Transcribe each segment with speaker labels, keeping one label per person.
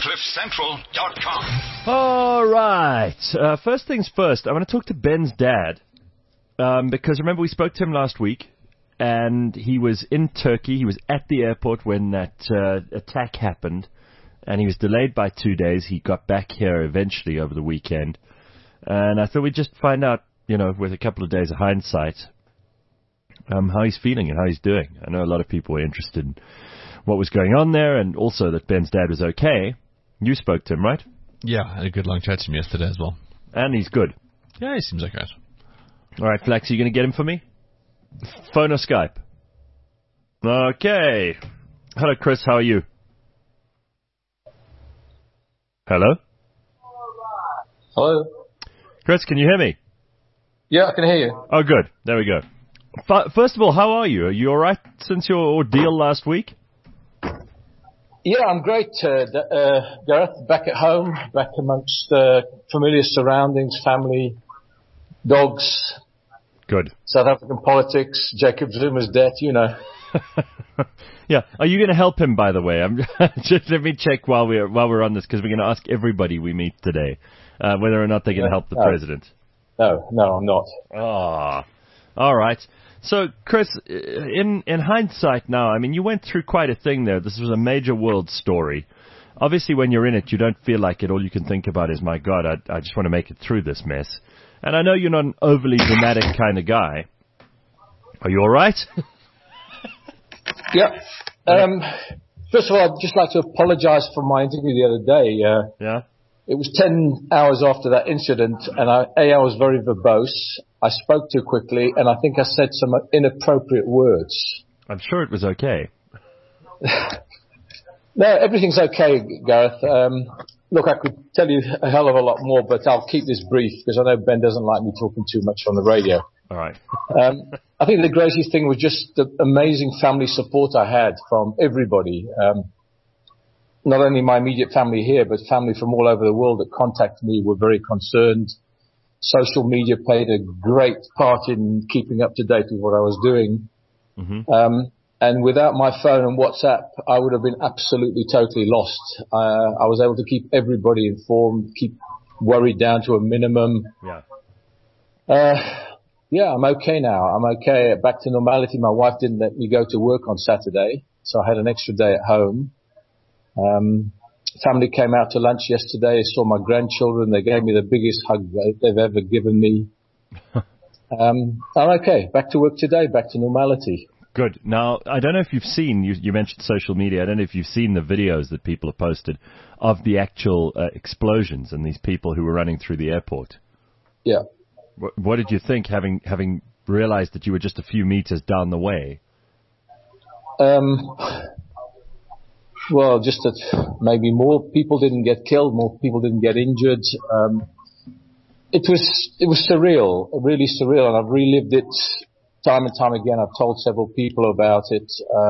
Speaker 1: CliffCentral.com.
Speaker 2: All right. First things first, I want to talk to Ben's dad. Because remember, we spoke to him last week, and he was in Turkey. He was at the airport when that attack happened, and he was delayed by 2 days. He got back here eventually over the weekend. And I thought we'd just find out, with a couple of days of hindsight, how he's feeling and how he's doing. I know a lot of people were interested in what was going on there, and also that Ben's dad was okay. You spoke to him, right?
Speaker 3: Yeah, I had a good long chat to him yesterday as well.
Speaker 2: And he's good.
Speaker 3: Yeah, he seems like that.
Speaker 2: All right, Flax, are you going to get him for me? Phone or Skype? Okay. Hello, Chris. How are you? Hello?
Speaker 4: Hello?
Speaker 2: Chris, can you hear me?
Speaker 4: Yeah, I can hear you.
Speaker 2: Oh, good. There we go. First of all, how are you? Are you all right since your ordeal last week?
Speaker 4: Yeah, I'm great, Gareth. Back at home, back amongst familiar surroundings, family, dogs.
Speaker 2: Good.
Speaker 4: South African politics, Jacob Zuma's death,
Speaker 2: Yeah. Are you going to help him, by the way? Just let me check while we're on this, because we're going to ask everybody we meet today whether or not they're going to help the president.
Speaker 4: No, I'm not.
Speaker 2: Ah. All right. So, Chris, in hindsight now, I mean, you went through quite a thing there. This was a major world story. Obviously, when you're in it, you don't feel like it. All you can think about is, my God, I just want to make it through this mess. And I know you're not an overly dramatic kind of guy. Are you all right?
Speaker 4: Yeah. First of all, I'd just like to apologize for my interview the other day.
Speaker 2: Yeah?
Speaker 4: It was 10 hours after that incident, and I was very verbose. I spoke too quickly, and I think I said some inappropriate words.
Speaker 2: I'm sure it was okay.
Speaker 4: No, everything's okay, Gareth. Look, I could tell you a hell of a lot more, but I'll keep this brief because I know Ben doesn't like me talking too much on the radio.
Speaker 2: All right.
Speaker 4: I think the greatest thing was just the amazing family support I had from everybody. Not only my immediate family here, but family from all over the world that contacted me were very concerned. Social media played a great part in keeping up to date with what I was doing. Mm-hmm. And without my phone and WhatsApp, I would have been absolutely, totally lost. I was able to keep everybody informed, keep worry down to a minimum. Yeah, I'm okay now. I'm okay. Back to normality. My wife didn't let me go to work on Saturday, so I had an extra day at home. Family came out to lunch yesterday, saw my grandchildren. They gave me the biggest hug they've ever given me. I'm okay. Back to work today, back to normality.
Speaker 2: Good. Now, I don't know if you've seen, you mentioned social media, I don't know if you've seen the videos that people have posted of the actual explosions and these people who were running through the airport.
Speaker 4: Yeah.
Speaker 2: What did you think, having realized that you were just a few meters down the way? Well, just that maybe more people didn't get killed, more people didn't get injured. It was surreal, really surreal, and I've relived it time and time again. I've told several people about it.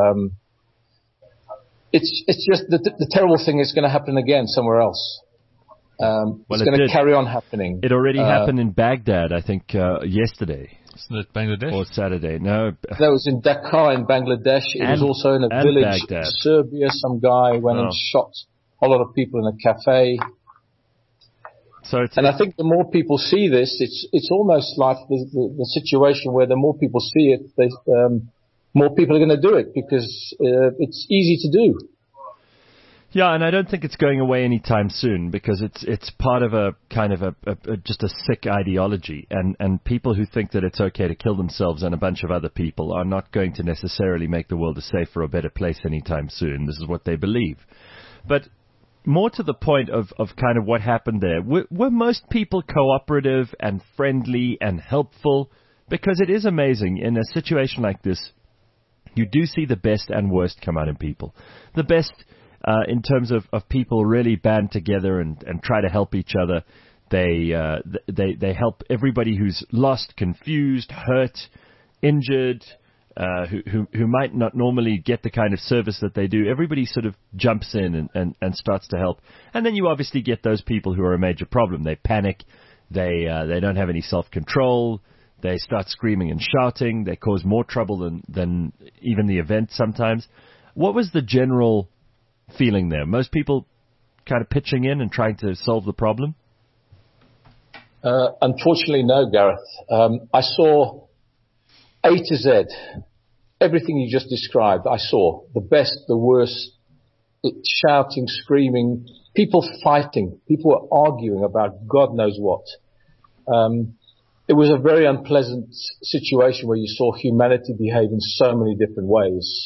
Speaker 2: It's just the terrible thing is going to happen again somewhere else. It's going to carry on happening. It already happened in Baghdad, I think, yesterday.
Speaker 3: Isn't it Bangladesh?
Speaker 2: Or Saturday. No.
Speaker 4: That was in Dhaka in Bangladesh. It was also in a village in Serbia. Some guy went and shot a lot of people in a cafe. And I think the more people see this, it's almost like the situation where the more people see it, more people are going to do it because it's easy to do.
Speaker 2: Yeah, and I don't think it's going away anytime soon because it's part of a kind of just a sick ideology, and people who think that it's okay to kill themselves and a bunch of other people are not going to necessarily make the world a safer or better place anytime soon. This is what they believe. But more to the point of kind of what happened there, were most people cooperative and friendly and helpful? Because it is amazing in a situation like this, you do see the best and worst come out in people. The best in terms of people really band together and try to help each other. They help everybody who's lost, confused, hurt, injured, who might not normally get the kind of service that they do. Everybody sort of jumps in and starts to help. And then you obviously get those people who are a major problem. They panic. They don't have any self-control. They start screaming and shouting. They cause more trouble than even the event sometimes. What was the general feeling there? Most people kind of pitching in and trying to solve the problem?
Speaker 4: Unfortunately, no, Gareth. I saw A to Z, everything you just described. I saw the best, the worst, shouting, screaming, people fighting, people were arguing about God knows what. It was a very unpleasant situation where you saw humanity behave in so many different ways.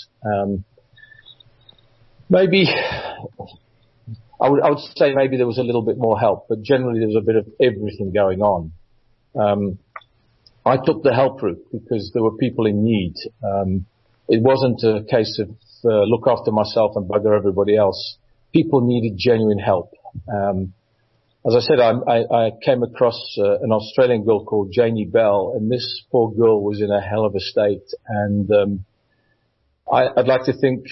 Speaker 4: Maybe I would say maybe there was a little bit more help, but generally there was a bit of everything going on. I took the help route because there were people in need. It wasn't a case of look after myself and bugger everybody else. People needed genuine help. As I said, I came across an Australian girl called Janie Bell, and this poor girl was in a hell of a state. And I'd like to think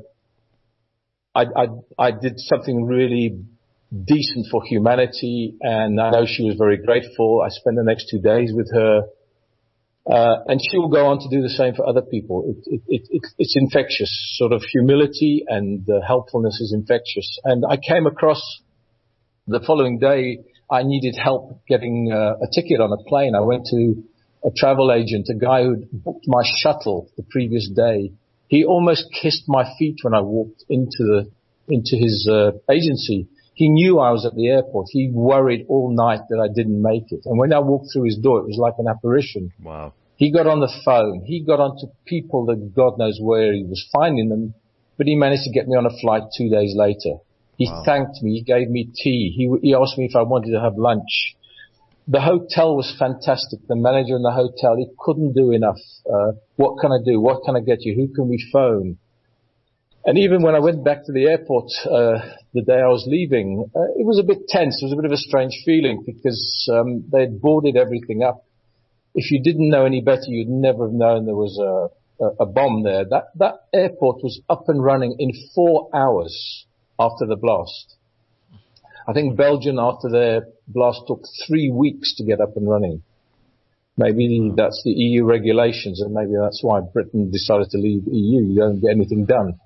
Speaker 4: I did something really decent for humanity, and I know she was very grateful. I spent the next 2 days with her, and she will go on to do the same for other people. It's infectious, sort of humility and helpfulness is infectious. And I came across the following day, I needed help getting a ticket on a plane. I went to a travel agent, a guy who'd booked my shuttle the previous day. He almost kissed my feet when I walked into his agency. He knew I was at the airport. He worried all night that I didn't make it. And when I walked through his door, it was like an apparition.
Speaker 2: Wow.
Speaker 4: He got on the phone. He got onto people that God knows where he was finding them, but he managed to get me on a flight 2 days later. He thanked me. He gave me tea. He asked me if I wanted to have lunch. The hotel was fantastic. The manager in the hotel, he couldn't do enough. What can I do? What can I get you? Who can we phone? And even when I went back to the airport the day I was leaving, it was a bit tense. It was a bit of a strange feeling because they'd boarded everything up. If you didn't know any better, you'd never have known there was a bomb there. That airport was up and running in 4 hours after the blast. I think Belgium, after their blast, took 3 weeks to get up and running. Maybe that's the EU regulations, and maybe that's why Britain decided to leave EU. You don't get anything done.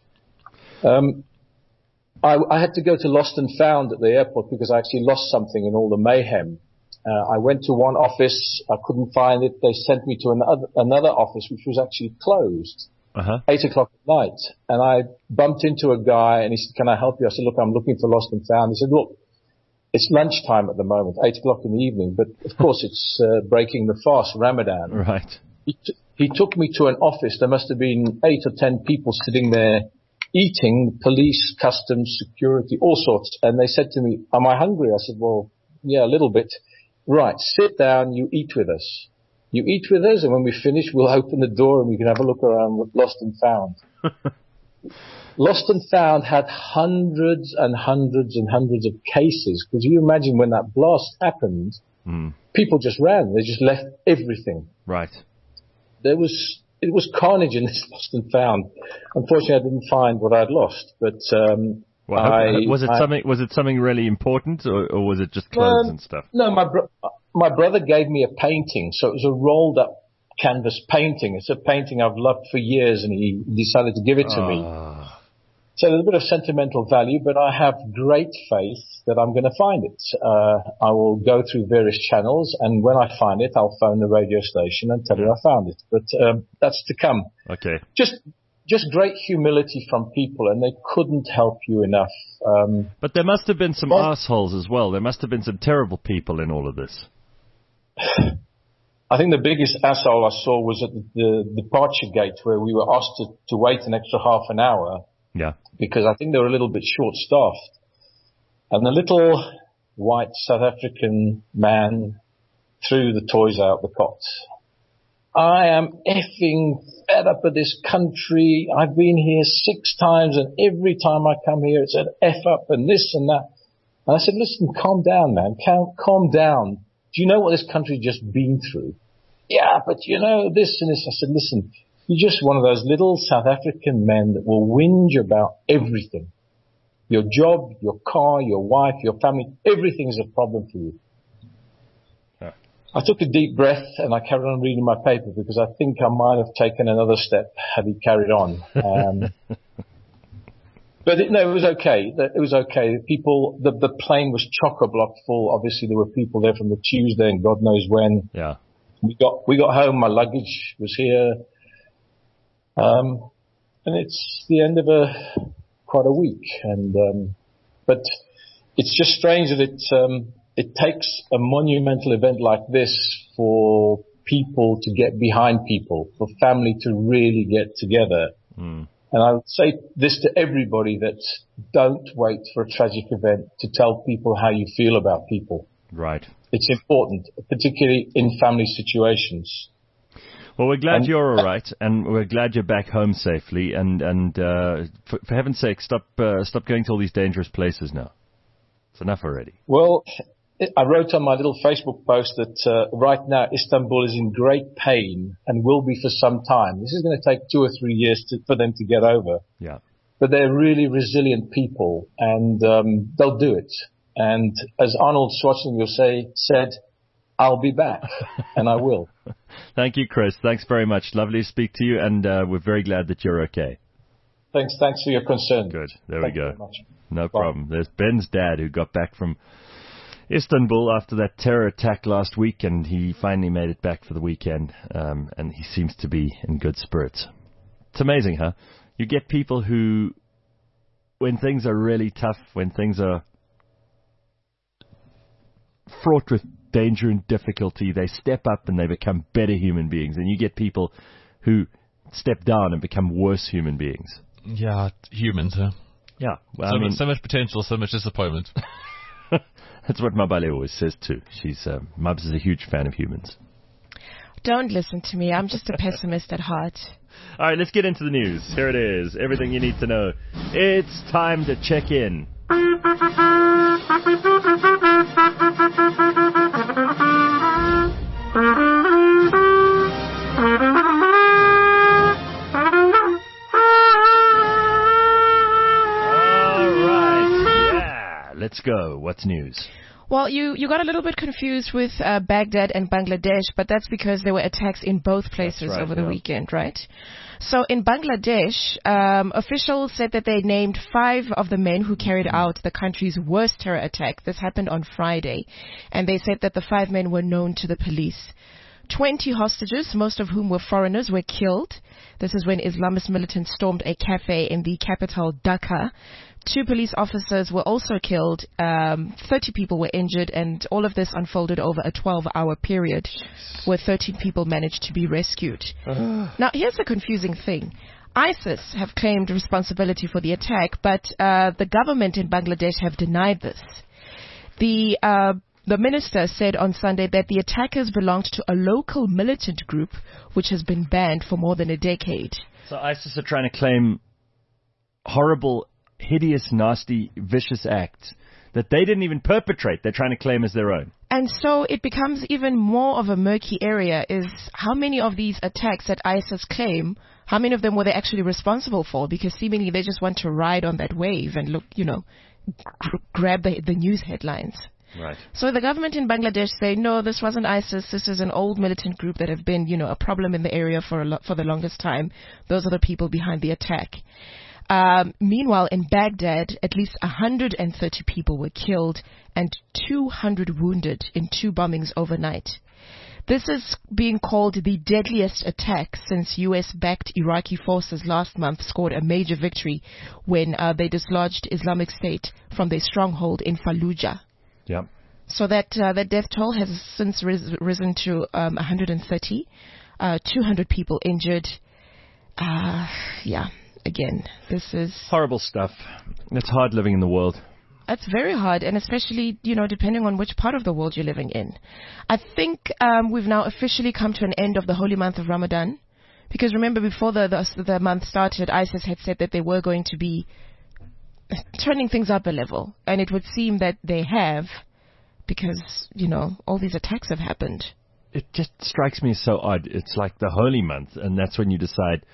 Speaker 4: I had to go to Lost and Found at the airport because I actually lost something in all the mayhem. I went to one office, I couldn't find it. They sent me to another office, which was actually closed. 8 o'clock at night. And I bumped into a guy and he said, "Can I help you?" I said, "Look, I'm looking for Lost and Found." He said, "Look, it's lunchtime at the moment, 8 o'clock in the evening, but of course it's breaking the fast, Ramadan."
Speaker 2: Right.
Speaker 4: He took me to an office. There must have been 8 or 10 people sitting there eating, police, customs, security, all sorts. And they said to me, "Am I hungry?" I said, "Well, yeah, a little bit." "Right, sit down, you eat with us. You eat with us, and when we finish, we'll open the door and we can have a look around with Lost and Found." Lost and Found had hundreds and hundreds and hundreds of cases. Because you imagine when that blast happened, people just ran. They just left everything.
Speaker 2: Right.
Speaker 4: It was carnage in this Lost and Found. Unfortunately, I didn't find what I'd lost, but
Speaker 2: was it something really important, or was it just clothes and stuff?
Speaker 4: No, my brother gave me a painting, so it was a rolled up canvas painting. It's a painting I've loved for years, and he decided to give it to me. So there's a bit of sentimental value, but I have great faith that I'm going to find it. I will go through various channels, and when I find it, I'll phone the radio station and tell you I found it. But that's to come.
Speaker 2: Okay.
Speaker 4: Just great humility from people, and they couldn't help you enough.
Speaker 2: But there must have been some assholes as well. There must have been some terrible people in all of this.
Speaker 4: I think the biggest asshole I saw was at the departure gate, where we were asked to wait an extra half an hour.
Speaker 2: Yeah.
Speaker 4: Because I think they were a little bit short-staffed. And the little white South African man threw the toys out the cot. "I am effing fed up with this country. I've been here 6 times, and every time I come here it's an F up and this and that." And I said, "Listen, calm down, man. Calm down. Do you know what this country's just been through?" "Yeah, but you know, this and this." I said, "Listen, you're just one of those little South African men that will whinge about everything. Your job, your car, your wife, your family, everything is a problem for you." Yeah. I took a deep breath and I carried on reading my paper because I think I might have taken another step had he carried on. But it was okay. It was okay. People, the plane was chock-a-block full. Obviously, there were people there from the Tuesday and God knows when.
Speaker 2: Yeah.
Speaker 4: We got home. My luggage was here, and it's the end of quite a week. But it's just strange that it takes a monumental event like this for people to get behind people, for family to really get together. Mm. And I would say this to everybody, that don't wait for a tragic event to tell people how you feel about people.
Speaker 2: Right.
Speaker 4: It's important, particularly in family situations.
Speaker 2: Well, we're glad you're all right, and we're glad you're back home safely. And for heaven's sake, stop going to all these dangerous places now. It's enough already.
Speaker 4: Well, I wrote on my little Facebook post that right now Istanbul is in great pain and will be for some time. This is going to take 2 or 3 years for them to get over.
Speaker 2: Yeah.
Speaker 4: But they're really resilient people, and they'll do it. And as Arnold Schwarzenegger said, I'll be back, and I will.
Speaker 2: Thank you, Chris. Thanks very much. Lovely to speak to you, and we're very glad that you're okay.
Speaker 4: Thanks for your concern.
Speaker 2: Good. There we go.
Speaker 4: Thank you very much.
Speaker 2: No
Speaker 4: Bye.
Speaker 2: problem. There's Ben's dad, who got back from Istanbul after that terror attack last week, and he finally made it back for the weekend, and he seems to be in good spirits. It's amazing, huh? You get people who, when things are really tough, when things are fraught with danger and difficulty, they step up and they become better human beings. And you get people who step down and become worse human beings.
Speaker 3: Yeah, humans, huh?
Speaker 2: Yeah. Well,
Speaker 3: so much potential, so much disappointment.
Speaker 2: That's what Mabale always says too. Mabs is a huge fan of humans.
Speaker 1: Don't listen to me. I'm just a pessimist at heart.
Speaker 2: All right, let's get into the news. Here it is. Everything you need to know. It's time to check in. Let's go. What's news?
Speaker 1: Well, you got a little bit confused with Baghdad and Bangladesh, but that's because there were attacks in both places over the weekend, right? So in Bangladesh, officials said that they named 5 of the men who carried out the country's worst terror attack. This happened on Friday. And they said that the 5 men were known to the police. 20 hostages, most of whom were foreigners, were killed. This is when Islamist militants stormed a cafe in the capital, Dhaka. 2 police officers were also killed, 30 people were injured, and all of this unfolded over a 12-hour period where 13 people managed to be rescued. Now, here's the confusing thing. ISIS have claimed responsibility for the attack, but the government in Bangladesh have denied this. The minister said on Sunday that the attackers belonged to a local militant group which has been banned for more than a decade.
Speaker 2: So ISIS are trying to claim horrible, hideous, nasty, vicious acts that they didn't even perpetrate. They're trying to claim as their own.
Speaker 1: And so it becomes even more of a murky area, is how many of these attacks that ISIS claim, how many of them were they actually responsible for? Because seemingly they just want to ride on that wave and look, grab the news headlines.
Speaker 2: Right.
Speaker 1: So the government in Bangladesh say, no, this wasn't ISIS. This is an old militant group that have been, a problem in the area for the longest time. Those are the people behind the attack. Meanwhile, in Baghdad, at least 130 people were killed and 200 wounded in 2 bombings overnight. This is being called the deadliest attack since U.S.-backed Iraqi forces last month scored a major victory when they dislodged Islamic State from their stronghold in Fallujah.
Speaker 2: Yep.
Speaker 1: So that death toll has since risen to 130, 200 people injured. Again, this is
Speaker 2: horrible stuff. It's hard living in the world.
Speaker 1: It's very hard, and especially, depending on which part of the world you're living in. I think we've now officially come to an end of the holy month of Ramadan, because remember before the month started, ISIS had said that they were going to be turning things up a level, and it would seem that they have, because, all these attacks have happened.
Speaker 2: It just strikes me as so odd. It's like the holy month, and that's when you decide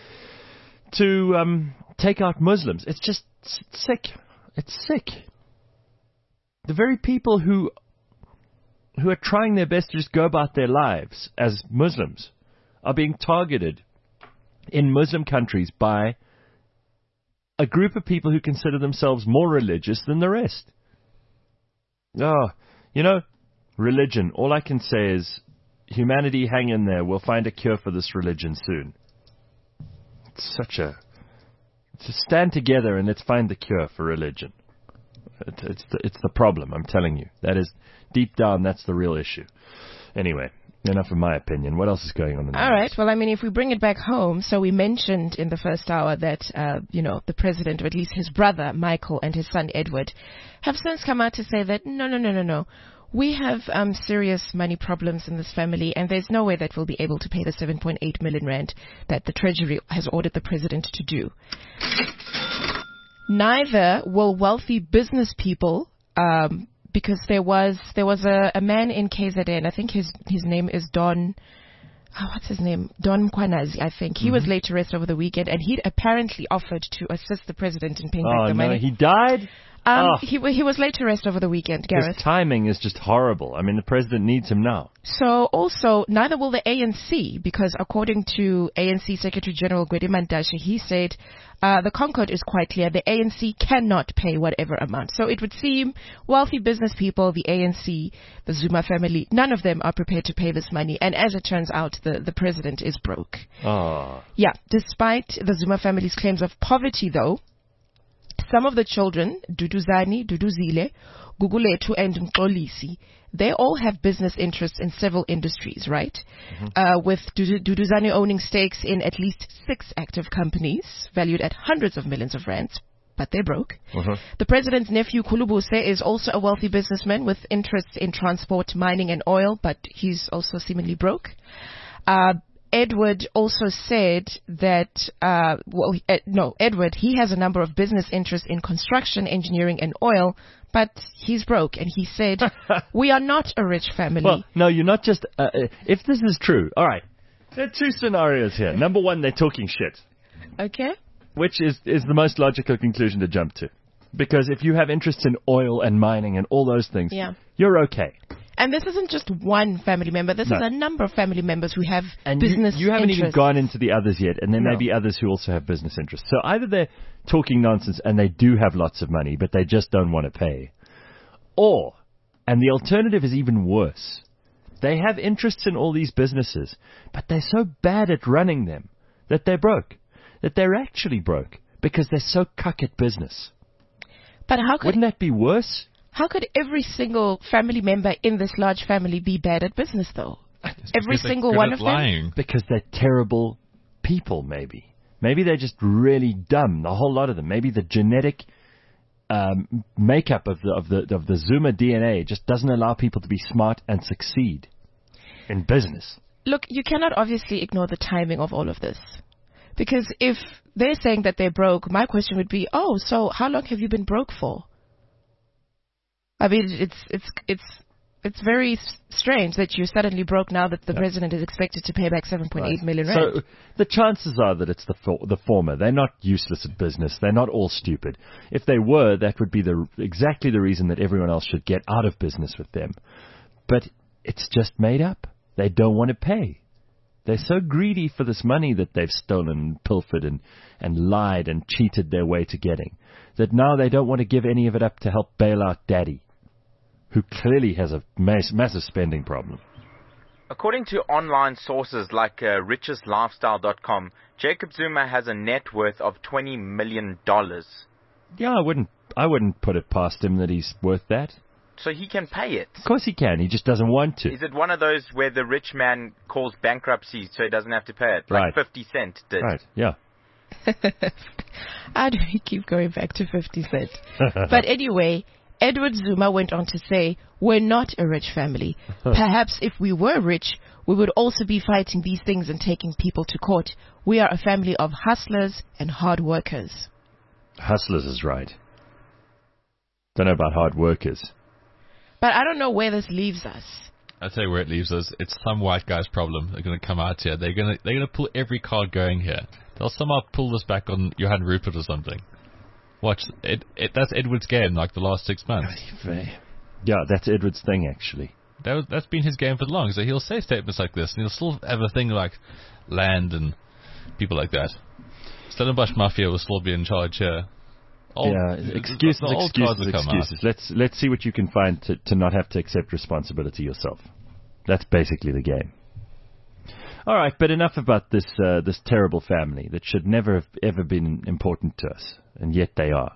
Speaker 2: to take out Muslims. It's just sick. It's sick. The very people who are trying their best to just go about their lives as Muslims are being targeted in Muslim countries by a group of people who consider themselves more religious than the rest. Oh, religion. All I can say is, humanity, hang in there. We'll find a cure for this religion soon. It's to stand together and let's find the cure for religion. It's the problem, I'm telling you. That is, deep down, that's the real issue. Anyway, enough of my opinion. What else is going on in the news?
Speaker 1: All right. Well, I mean, if we bring it back home, so we mentioned in the first hour that, the president, or at least his brother, Michael, and his son, Edward, have since come out to say that, no. We have serious money problems in this family, and there's no way that we'll be able to pay the 7.8 million rand that the Treasury has ordered the president to do. Neither will wealthy business people, because there was a man in KZN, I think his name is Don, what's his name? Don Mkwanazi, I think. He was laid to rest over the weekend, and he'd apparently offered to assist the president in paying back the money.
Speaker 2: He died?
Speaker 1: He was laid to rest over the weekend, Gareth.
Speaker 2: His timing is just horrible. I mean, the president needs him now.
Speaker 1: So also, neither will the ANC, because according to ANC Secretary General Gwede Mantashe, he said the concord is quite clear. The ANC cannot pay whatever amount. So it would seem wealthy business people, the ANC, the Zuma family, none of them are prepared to pay this money. And as it turns out, the president is broke.
Speaker 2: Oh.
Speaker 1: Yeah, despite the Zuma family's claims of poverty, though, some of the children, Duduzane, Duduzile, Guguletu, and Mxolisi, they all have business interests in several industries, right? With Duduzane owning stakes in at least 6 active companies, valued at hundreds of millions of rands, but they're broke. The president's nephew, Kulubuse, is also a wealthy businessman with interests in transport, mining, and oil, but he's also seemingly broke. Edward also said that, Edward, he has a number of business interests in construction, engineering, and oil, but he's broke. And he said, we are not a rich family.
Speaker 2: Well, no, you're not just, if this is true, all right, there are 2 scenarios here. Number one, they're talking shit.
Speaker 1: Okay.
Speaker 2: Which is the most logical conclusion to jump to. Because if you have interests in oil and mining and all those things, you're okay.
Speaker 1: And this isn't just one family member. This is a number of family members who have
Speaker 2: and
Speaker 1: business
Speaker 2: you haven't
Speaker 1: interests.
Speaker 2: even gone into the others yet, and there may be others who also have business interests. So either they're talking nonsense and they do have lots of money, but they just don't want to pay. Or, and the alternative is even worse, they have interests in all these businesses, but they're so bad at running them that they're broke. That they're actually broke because they're so cuck at business.
Speaker 1: But
Speaker 2: wouldn't that be worse?
Speaker 1: How could every single family member in this large family be bad at business, though? Every single one of them?
Speaker 2: Because they're terrible people, maybe. Maybe they're just really dumb, the whole lot of them. Maybe the genetic makeup of the Zuma DNA just doesn't allow people to be smart and succeed in business.
Speaker 1: Look, you cannot obviously ignore the timing of all of this. Because if they're saying that they're broke, my question would be, so how long have you been broke for? I mean, it's very strange that you're suddenly broke now that the president is expected to pay back 7.8 million rand.
Speaker 2: So the chances are that it's the former. They're not useless at business. They're not all stupid. If they were, that would be exactly the reason that everyone else should get out of business with them. But it's just made up. They don't want to pay. They're so greedy for this money that they've stolen and pilfered and lied and cheated their way to getting, that now they don't want to give any of it up to help bail out Daddy, who clearly has a massive spending problem.
Speaker 5: According to online sources like richeslifestyle.com, Jacob Zuma has a net worth of $20 million.
Speaker 2: Yeah, I wouldn't put it past him that he's worth that.
Speaker 5: So he can pay it.
Speaker 2: Of course he can. He just doesn't want to.
Speaker 5: Is it one of those where the rich man calls bankruptcy so he doesn't have to pay it? Like 50 Cent did.
Speaker 2: Right, yeah.
Speaker 1: How do we keep going back to 50 Cent? But anyway, Edward Zuma went on to say, we're not a rich family. Perhaps if we were rich, we would also be fighting these things and taking people to court. We are a family of hustlers and hard workers.
Speaker 2: Hustlers is right. Don't know about hard workers.
Speaker 1: But I don't know where this leaves us.
Speaker 3: I'll tell you where it leaves us. It's some white guy's problem. They're going to come out here. They're going to pull every card going here. They'll somehow pull this back on Johan Rupert or something. Watch. That's Edward's game, like the last 6 months.
Speaker 2: Yeah, that's Edward's thing, actually.
Speaker 3: That's been his game for long. So he'll say statements like this, and he'll still have a thing like land and people like that. Stellenbosch Mafia will still be in charge here.
Speaker 2: Excuses. Let's see what you can find to not have to accept responsibility yourself. That's basically the game. All right, but enough about this terrible family that should never have ever been important to us, and yet they are.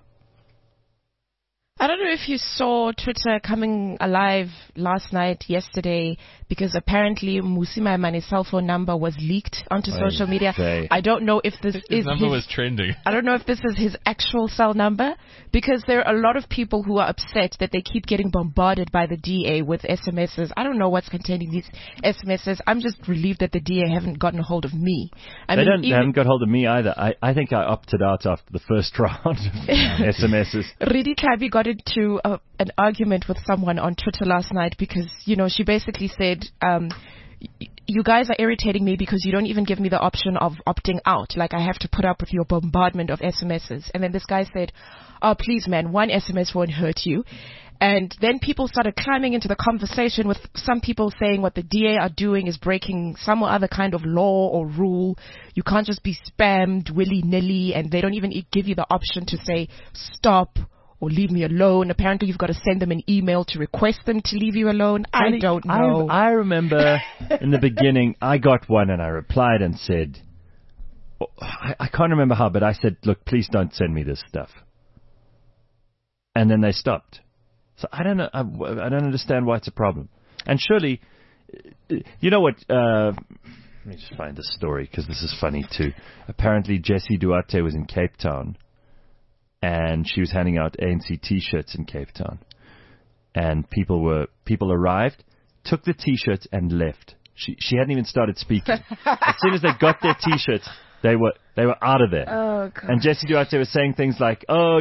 Speaker 1: I don't know if you saw Twitter coming alive last night, yesterday, because apparently Mmusi Maimani's cell phone number was leaked onto social media. I don't know if this is
Speaker 3: number was trending.
Speaker 1: I don't know if this is his actual cell number, because there are a lot of people who are upset that they keep getting bombarded by the DA with SMSs. I don't know what's containing these SMSs. I'm just relieved that the DA haven't gotten a hold of me.
Speaker 2: They haven't got hold of me either. I think I opted out after the first round of SMSs.
Speaker 1: Ridi Tlhabi got into an argument with someone on Twitter last night because, she basically said, you guys are irritating me because you don't even give me the option of opting out. Like, I have to put up with your bombardment of SMSs. And then this guy said, oh, please, man, one SMS won't hurt you. And then people started climbing into the conversation with some people saying what the DA are doing is breaking some other kind of law or rule. You can't just be spammed willy-nilly, and they don't even give you the option to say stop or leave me alone. Apparently, you've got to send them an email to request them to leave you alone. I don't know.
Speaker 2: I remember in the beginning, I got one and I replied and said, I can't remember how, but I said, look, please don't send me this stuff. And then they stopped. So I don't know. I don't understand why it's a problem. And surely, you know what? Let me just find the story because this is funny too. Apparently, Jessie Duarte was in Cape Town, and she was handing out ANC T-shirts in Cape Town. And people arrived, took the T-shirts, and left. She hadn't even started speaking. As soon as they got their T-shirts, they were out of there.
Speaker 1: Oh, God.
Speaker 2: And Jessie Duarte was saying things like, "Oh,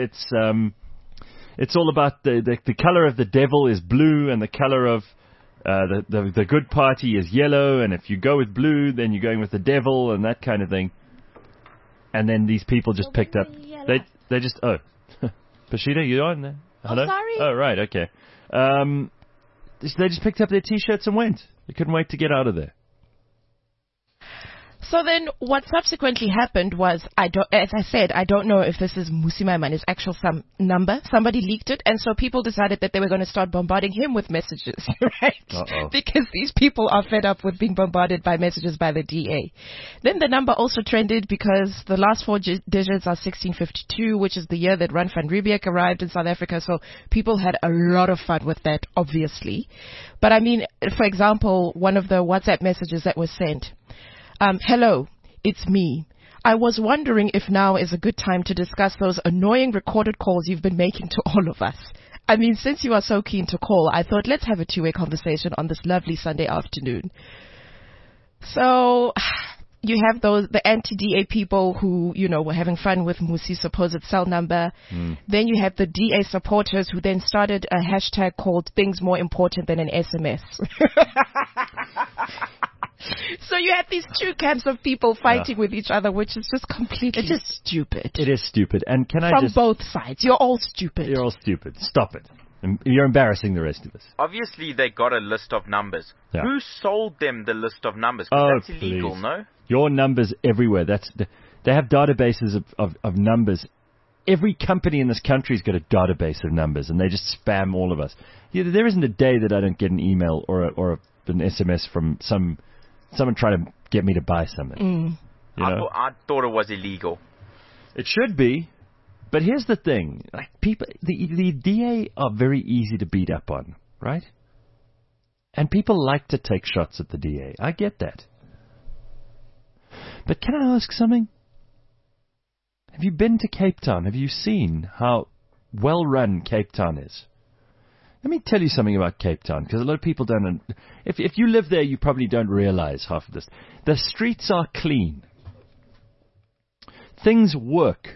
Speaker 2: it's all about the color of the devil is blue, and the color of the good party is yellow, and if you go with blue, then you're going with the devil," and that kind of thing. And then these people just picked up. They just Pashida, you on there? Hello?
Speaker 1: Oh, sorry.
Speaker 2: Oh, right, okay. They just picked up their T-shirts and went. They couldn't wait to get out of there.
Speaker 1: So then what subsequently happened was, as I said, I don't know if this is Mmusi Maimani's actual number. Somebody leaked it, and so people decided that they were going to start bombarding him with messages, right?
Speaker 2: Uh-oh.
Speaker 1: Because these people are fed up with being bombarded by messages by the DA. Then the number also trended because the last four digits are 1652, which is the year that Ran van Riebeeck arrived in South Africa, so people had a lot of fun with that, obviously. But I mean, for example, one of the WhatsApp messages that was sent, hello, it's me. I was wondering if now is a good time to discuss those annoying recorded calls you've been making to all of us. I mean, since you are so keen to call, I thought let's have a two-way conversation on this lovely Sunday afternoon. So you have the anti-DA people who, were having fun with Mmusi's supposed cell number. Then you have the DA supporters who then started a hashtag called Things More Important Than an SMS. So you had these two camps of people fighting with each other, which is just completely stupid.
Speaker 2: It is stupid. And
Speaker 1: From both sides. You're all stupid.
Speaker 2: You're all stupid. Stop it. You're embarrassing the rest of us.
Speaker 5: Obviously, they got a list of numbers. Yeah. Who sold them the list of numbers? Because that's illegal, no?
Speaker 2: Your numbers everywhere. They have databases of numbers. Every company in this country has got a database of numbers, and they just spam all of us. There isn't a day that I don't get an email or an SMS from someone trying to get me to buy something.
Speaker 5: I thought it was illegal.
Speaker 2: It should be. But here's the thing. Like people, the DA are very easy to beat up on, right? And people like to take shots at the DA. I get that. But can I ask something? Have you been to Cape Town? Have you seen how well run Cape Town is? Let me tell you something about Cape Town, because a lot of people don't. If you live there, you probably don't realize half of this. The streets are clean. Things work.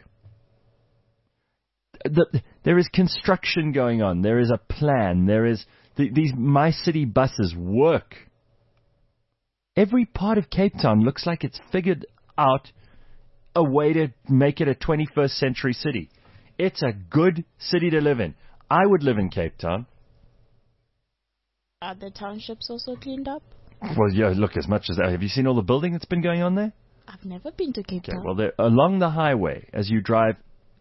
Speaker 2: There is construction going on. There is a plan. There is these My City buses work. Every part of Cape Town looks like it's figured out a way to make it a 21st century city. It's a good city to live in. I would live in Cape Town.
Speaker 6: Are the townships also cleaned up?
Speaker 2: Well, yeah, look, as much as that. Have you seen all the building that's been going on there?
Speaker 6: I've never been to Cape Town.
Speaker 2: Well, along the highway, as you drive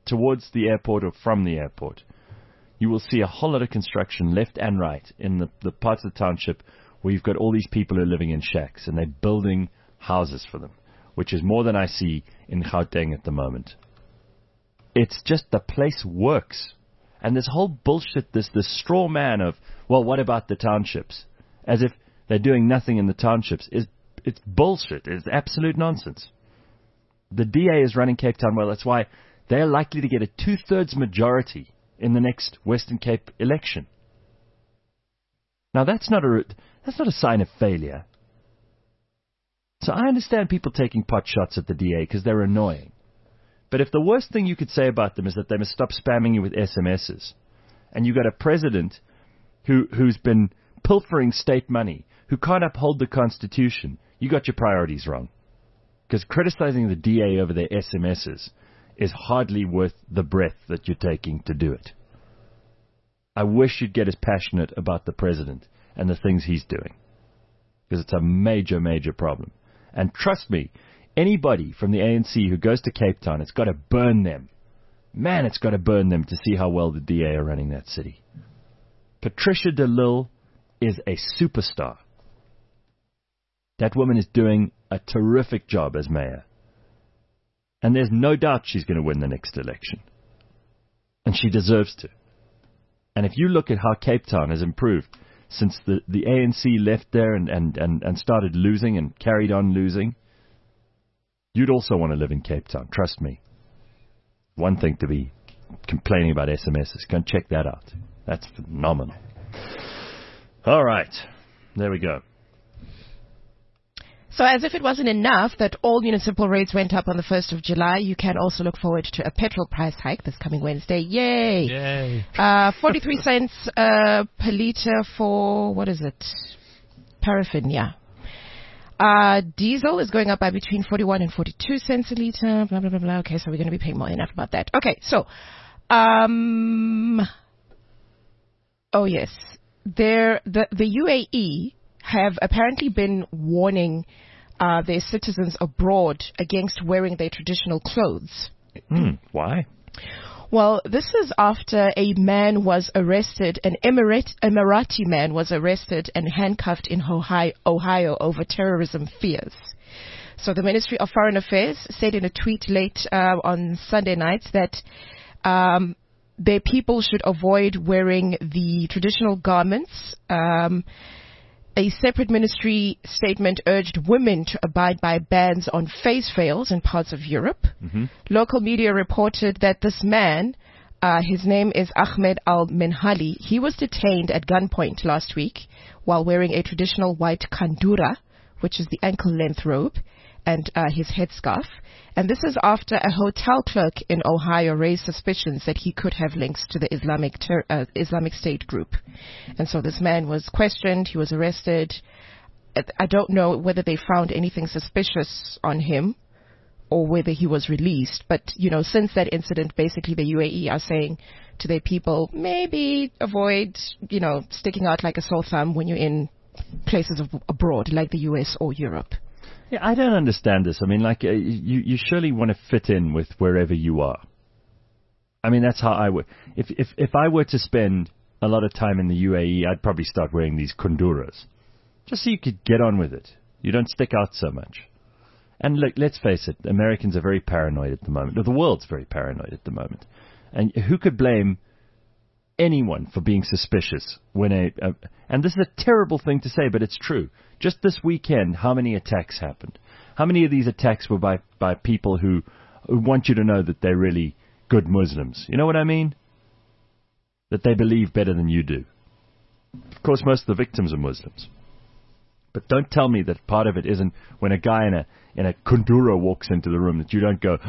Speaker 2: towards the airport or from the airport, you will see a whole lot of construction left and right in the parts of the township where you've got all these people who are living in shacks and they're building houses for them, which is more than I see in Gauteng at the moment. It's just the place works. And this whole bullshit, this straw man of, well, what about the townships? As if they're doing nothing in the townships. It's bullshit. It's absolute nonsense. The DA is running Cape Town well. That's why they're likely to get a 2/3 majority in the next Western Cape election. Now, that's not a sign of failure. So I understand people taking pot shots at the DA because they're annoying. But if the worst thing you could say about them is that they must stop spamming you with SMSs, and you've got a president who's been pilfering state money, who can't uphold the Constitution, you got your priorities wrong. Because criticizing the DA over their SMSs is hardly worth the breath that you're taking to do it. I wish you'd get as passionate about the president and the things he's doing. Because it's a major, major problem. And trust me, anybody from the ANC who goes to Cape Town, it's got to burn them. Man, it's got to burn them to see how well the DA are running that city. Patricia de Lille is a superstar. That woman is doing a terrific job as mayor. And there's no doubt she's going to win the next election. And she deserves to. And if you look at how Cape Town has improved since the ANC left there and started losing and carried on losing, you'd also want to live in Cape Town, trust me. One thing to be complaining about SMSs. Go and check that out. That's phenomenal. All right. There we go.
Speaker 1: So as if it wasn't enough that all municipal rates went up on the 1st of July, you can also look forward to a petrol price hike this coming Wednesday. Yay!
Speaker 3: Yay!
Speaker 1: 43 cents per liter for, what is it? Paraffin, yeah. Diesel is going up by between 41 and 42 cents a liter, blah, blah, blah, blah. Okay, so we're going to be paying more. Enough about that. Okay, so, oh yes, the UAE have apparently been warning their citizens abroad against wearing their traditional clothes.
Speaker 2: Why?
Speaker 1: Well, this is after a man was arrested, an Emirati man was arrested and handcuffed in Ohio over terrorism fears. So the Ministry of Foreign Affairs said in a tweet late on Sunday night that their people should avoid wearing the traditional garments. A separate ministry statement urged women to abide by bans on face veils in parts of Europe. Mm-hmm. Local media reported that this man, his name is Ahmed Al-Menhali, he was detained at gunpoint last week while wearing a traditional white kandura, which is the ankle-length robe, and his headscarf. And this is after a hotel clerk in Ohio raised suspicions that he could have links to the Islamic State group. And so this man was questioned, he was arrested. I don't know whether they found anything suspicious on him or whether he was released. But, you know, since that incident, basically the UAE are saying to their people, maybe avoid, you know, sticking out like a sore thumb when you're in places abroad like the US or Europe.
Speaker 2: Yeah, I don't understand this. I mean, like, you surely want to fit in with wherever you are. I mean, that's how I would. If I were to spend a lot of time in the UAE, I'd probably start wearing these kunduras, just so you could get on with it. You don't stick out so much. And look, let's face it, Americans are very paranoid at the moment. Or the world's very paranoid at the moment. And who could blame anyone for being suspicious when and this is a terrible thing to say, but it's true. Just this weekend, how many attacks happened? How many of these attacks were by people who want you to know that they're really good Muslims? You know what I mean? That they believe better than you do. Of course, most of the victims are Muslims. But don't tell me that part of it isn't when a guy in a kundura walks into the room that you don't go,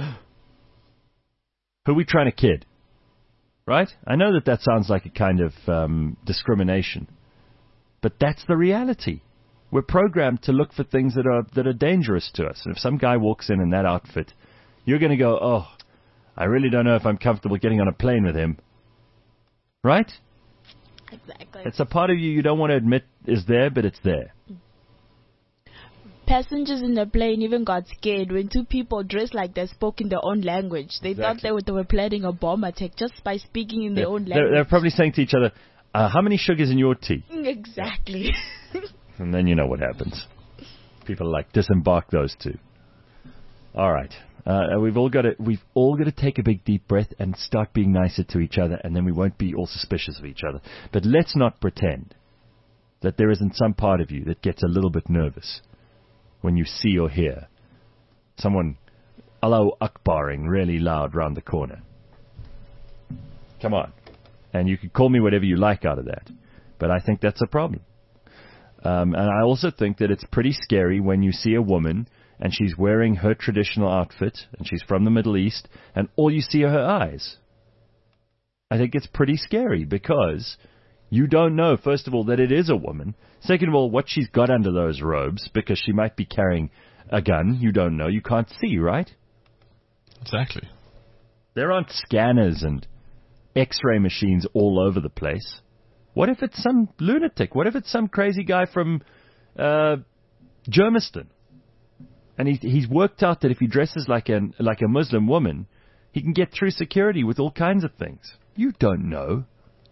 Speaker 2: who are we trying to kid? Right? I know that sounds like a kind of discrimination, but that's the reality. We're programmed to look for things that are dangerous to us. And if some guy walks in that outfit, you're going to go, oh, I really don't know if I'm comfortable getting on a plane with him. Right?
Speaker 6: Exactly.
Speaker 2: It's a part of you don't want to admit is there, but it's there.
Speaker 6: Passengers in the plane even got scared when two people dressed like they spoke in their own language. They thought they were planning a bomb attack just by speaking in their own language.
Speaker 2: They're probably saying to each other, how many sugars in your tea?
Speaker 6: Exactly.
Speaker 2: And then you know what happens. People are like, disembark those two. All right. We've all got to take a big deep breath and start being nicer to each other, and then we won't be all suspicious of each other. But let's not pretend that there isn't some part of you that gets a little bit nervous when you see or hear someone Allahu Akbaring really loud round the corner. Come on. And you can call me whatever you like out of that. But I think that's a problem. And I also think that it's pretty scary when you see a woman and she's wearing her traditional outfit and she's from the Middle East and all you see are her eyes. I think it's pretty scary because you don't know, first of all, that it is a woman. Second of all, what she's got under those robes, because she might be carrying a gun. You don't know. You can't see, right?
Speaker 3: Exactly.
Speaker 2: There aren't scanners and X-ray machines all over the place. What if it's some lunatic? What if it's some crazy guy from Germiston? And he's worked out that if he dresses like a Muslim woman, he can get through security with all kinds of things. You don't know.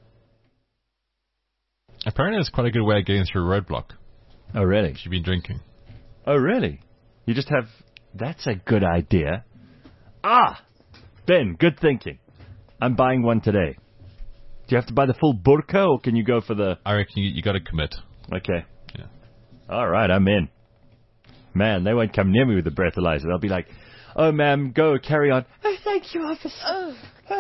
Speaker 3: Apparently, it's quite a good way of getting through a roadblock.
Speaker 2: Oh, really?
Speaker 3: You've been drinking.
Speaker 2: Oh, really? You just have... That's a good idea. Ah! Ben, good thinking. I'm buying one today. Do you have to buy the full burqa, or can you go for the...
Speaker 3: I reckon you got to commit.
Speaker 2: Okay.
Speaker 3: Yeah.
Speaker 2: All right, I'm in. Man, they won't come near me with the breathalyzer. They'll be like, oh, ma'am, go, carry on. Oh, thank you, officer.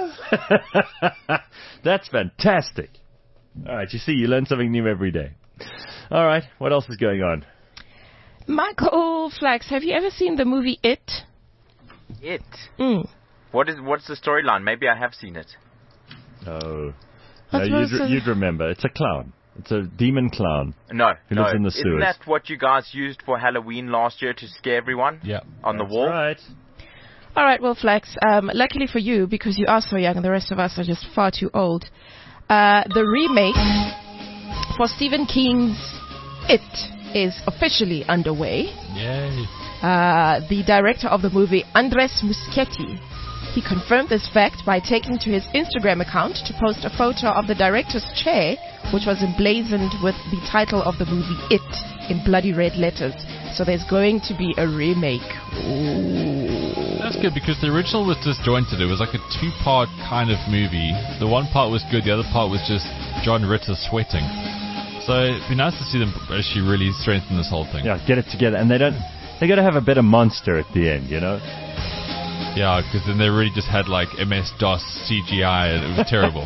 Speaker 2: Oh. That's fantastic. All right, you see, you learn something new every day. All right, what else is going on?
Speaker 1: Michael Flax, have you ever seen the movie It?
Speaker 5: It?
Speaker 1: Mm.
Speaker 5: What's the storyline? Maybe I have seen it.
Speaker 2: Oh. No, you'd remember. It's a clown. It's a demon clown.
Speaker 5: No,
Speaker 2: who lives in the sewers.
Speaker 5: Isn't that what you guys used for Halloween last year to scare everyone?
Speaker 3: Yeah.
Speaker 5: On the wall?
Speaker 2: Right.
Speaker 1: All right, well, Flax, luckily for you, because you are so young and the rest of us are just far too old, the remake for Stephen King's It is officially underway.
Speaker 3: Yay.
Speaker 1: The director of the movie, Andres Muschietti, he confirmed this fact by taking to his Instagram account to post a photo of the director's chair, which was emblazoned with the title of the movie It in bloody red letters. So there's going to be a remake. Ooh.
Speaker 3: That's good, because the original was disjointed. It was like a two-part kind of movie. The one part was good, the other part was just John Ritter sweating. So it'd be nice to see them actually really strengthen this whole thing.
Speaker 2: Yeah, get it together. And they got to have a better monster at the end, you know?
Speaker 3: Yeah, because then they really just had like MS-DOS CGI and it was terrible.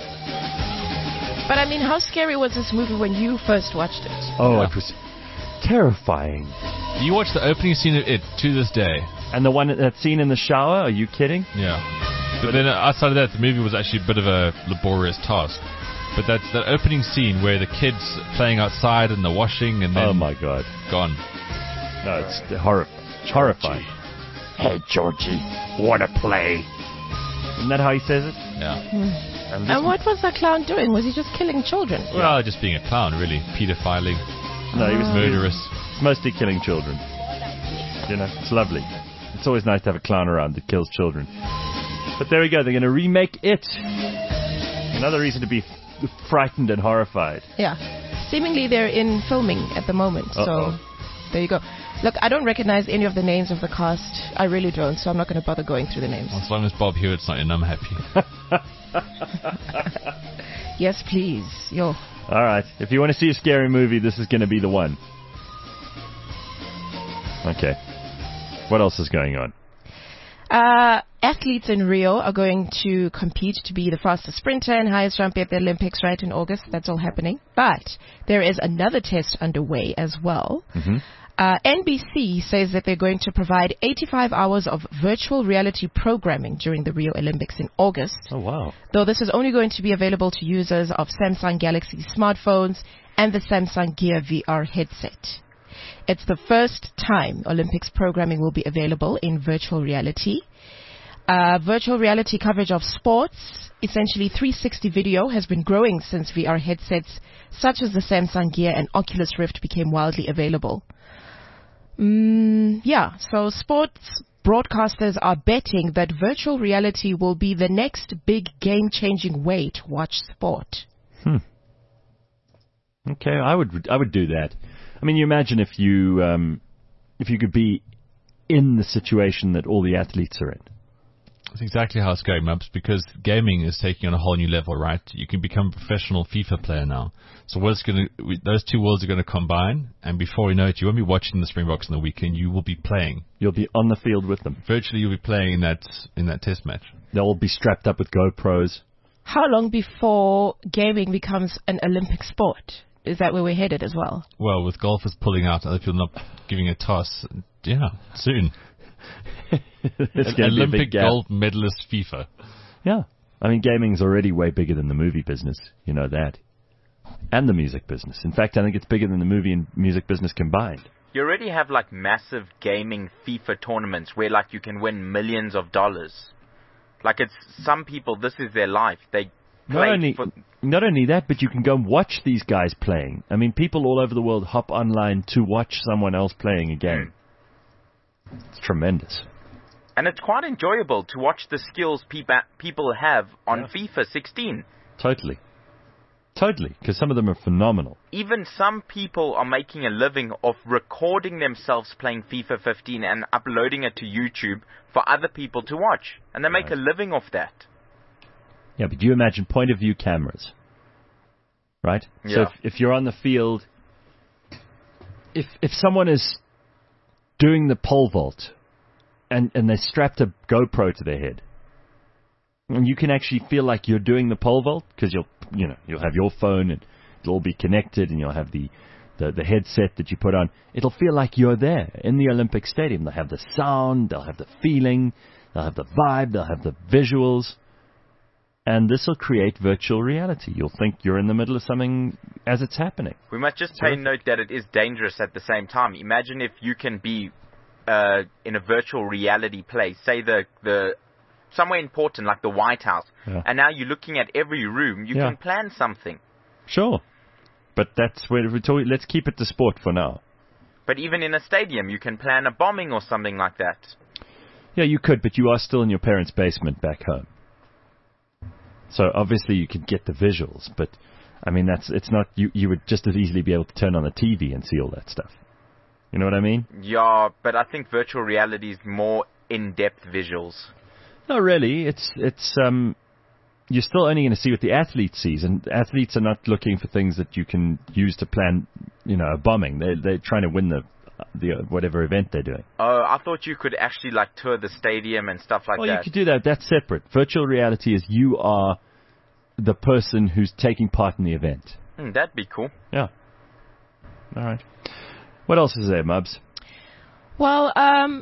Speaker 1: But I mean, how scary was this movie when you first watched it?
Speaker 2: Oh, It was terrifying.
Speaker 3: You watch the opening scene of It to this day.
Speaker 2: And the one that scene in the shower, are you kidding?
Speaker 3: Yeah. But then outside of that, the movie was actually a bit of a laborious task. But that's that opening scene where the kids playing outside and the washing and then...
Speaker 2: Oh, my God.
Speaker 3: Gone.
Speaker 2: No, it's horrifying. Hey, Georgie, wanna play? Isn't that how he says it?
Speaker 3: Yeah.
Speaker 1: And what was that clown doing? Was he just killing children?
Speaker 3: Well, just being a clown, really. Pedophiling.
Speaker 2: No, he was
Speaker 3: murderous.
Speaker 2: It's mostly killing children. You know, it's lovely. It's always nice to have a clown around that kills children. But there we go. They're going to remake It. Another reason to be frightened and horrified.
Speaker 1: Yeah. Seemingly they're in filming at the moment. So there you go. Look, I don't recognize any of the names of the cast. I really don't, so I'm not going to bother going through the names.
Speaker 3: As long as Bob Hewitt's not in, I'm happy.
Speaker 1: Yes, please. Yo.
Speaker 2: All right. If you want to see a scary movie, this is going to be the one. Okay. What else is going on?
Speaker 1: Athletes in Rio are going to compete to be the fastest sprinter and highest jumper at the Olympics right in August. That's all happening. But there is another test underway as well. Mm-hmm. NBC says that they're going to provide 85 hours of virtual reality programming during the Rio Olympics in August.
Speaker 2: Oh, wow.
Speaker 1: Though this is only going to be available to users of Samsung Galaxy smartphones and the Samsung Gear VR headset. It's the first time Olympics programming will be available in virtual reality. Virtual reality coverage of sports, essentially 360 video, has been growing since VR headsets such as the Samsung Gear and Oculus Rift became widely available. So sports broadcasters are betting that virtual reality will be the next big game-changing way to watch sport.
Speaker 2: Okay, I would do that. I mean, you imagine if you could be in the situation that all the athletes are in.
Speaker 3: That's exactly how it's going, Mubs, because gaming is taking on a whole new level, right? You can become a professional FIFA player now. So those two worlds are going to combine, and before you know it, you won't be watching the Springboks on the weekend. You will be playing.
Speaker 2: You'll be on the field with them.
Speaker 3: Virtually, you'll be playing in that test match.
Speaker 2: They'll all be strapped up with GoPros.
Speaker 1: How long before gaming becomes an Olympic sport? Is that where we're headed as well?
Speaker 3: Well, with golfers pulling out, other people not giving a toss, soon.
Speaker 2: It's
Speaker 3: an Olympic gold medalist FIFA.
Speaker 2: Yeah. I mean, gaming's already way bigger than the movie business. You know that. And the music business. In fact, I think it's bigger than the movie and music business combined.
Speaker 5: You already have like massive gaming FIFA tournaments where like you can win millions of dollars. Like it's some people, this is their life. They
Speaker 2: Not only that, but you can go and watch these guys playing. I mean, people all over the world hop online to watch someone else playing a game. It's tremendous.
Speaker 5: And it's quite enjoyable to watch the skills people have on FIFA 16.
Speaker 2: Totally, because some of them are phenomenal.
Speaker 5: Even some people are making a living of recording themselves playing FIFA 15 and uploading it to YouTube for other people to watch. And they make a living off that.
Speaker 2: Yeah, but you imagine point-of-view cameras, right?
Speaker 5: Yeah.
Speaker 2: So if you're on the field, if someone is doing the pole vault and they strapped a GoPro to their head, and you can actually feel like you're doing the pole vault because you'll have your phone and it'll all be connected and you'll have the headset that you put on. It'll feel like you're there in the Olympic Stadium. They'll have the sound, they'll have the feeling, they'll have the vibe, they'll have the visuals. And this will create virtual reality. You'll think you're in the middle of something as it's happening.
Speaker 5: We must just pay note that it is dangerous at the same time. Imagine if you can be in a virtual reality place, say the somewhere important like the White House, and now you're looking at every room. You can plan something.
Speaker 2: Sure, but that's where we're talking. Let's keep it to sport for now.
Speaker 5: But even in a stadium, you can plan a bombing or something like that.
Speaker 2: Yeah, you could, but you are still in your parents' basement back home. So obviously you could get the visuals, but I mean it's not you would just as easily be able to turn on the TV and see all that stuff. You know what I mean?
Speaker 5: Yeah, but I think virtual reality is more in-depth visuals.
Speaker 2: No, really, it's you're still only going to see what the athlete sees, and athletes are not looking for things that you can use to plan, a bombing. They're trying to win the whatever event they're doing.
Speaker 5: Oh, I thought you could actually like tour the stadium and stuff like that.
Speaker 2: Well, you could do that. That's separate. Virtual reality is you are the person who's taking part in the event.
Speaker 5: That'd be cool.
Speaker 2: Yeah. All right. What else is there, Mubs?
Speaker 1: Well,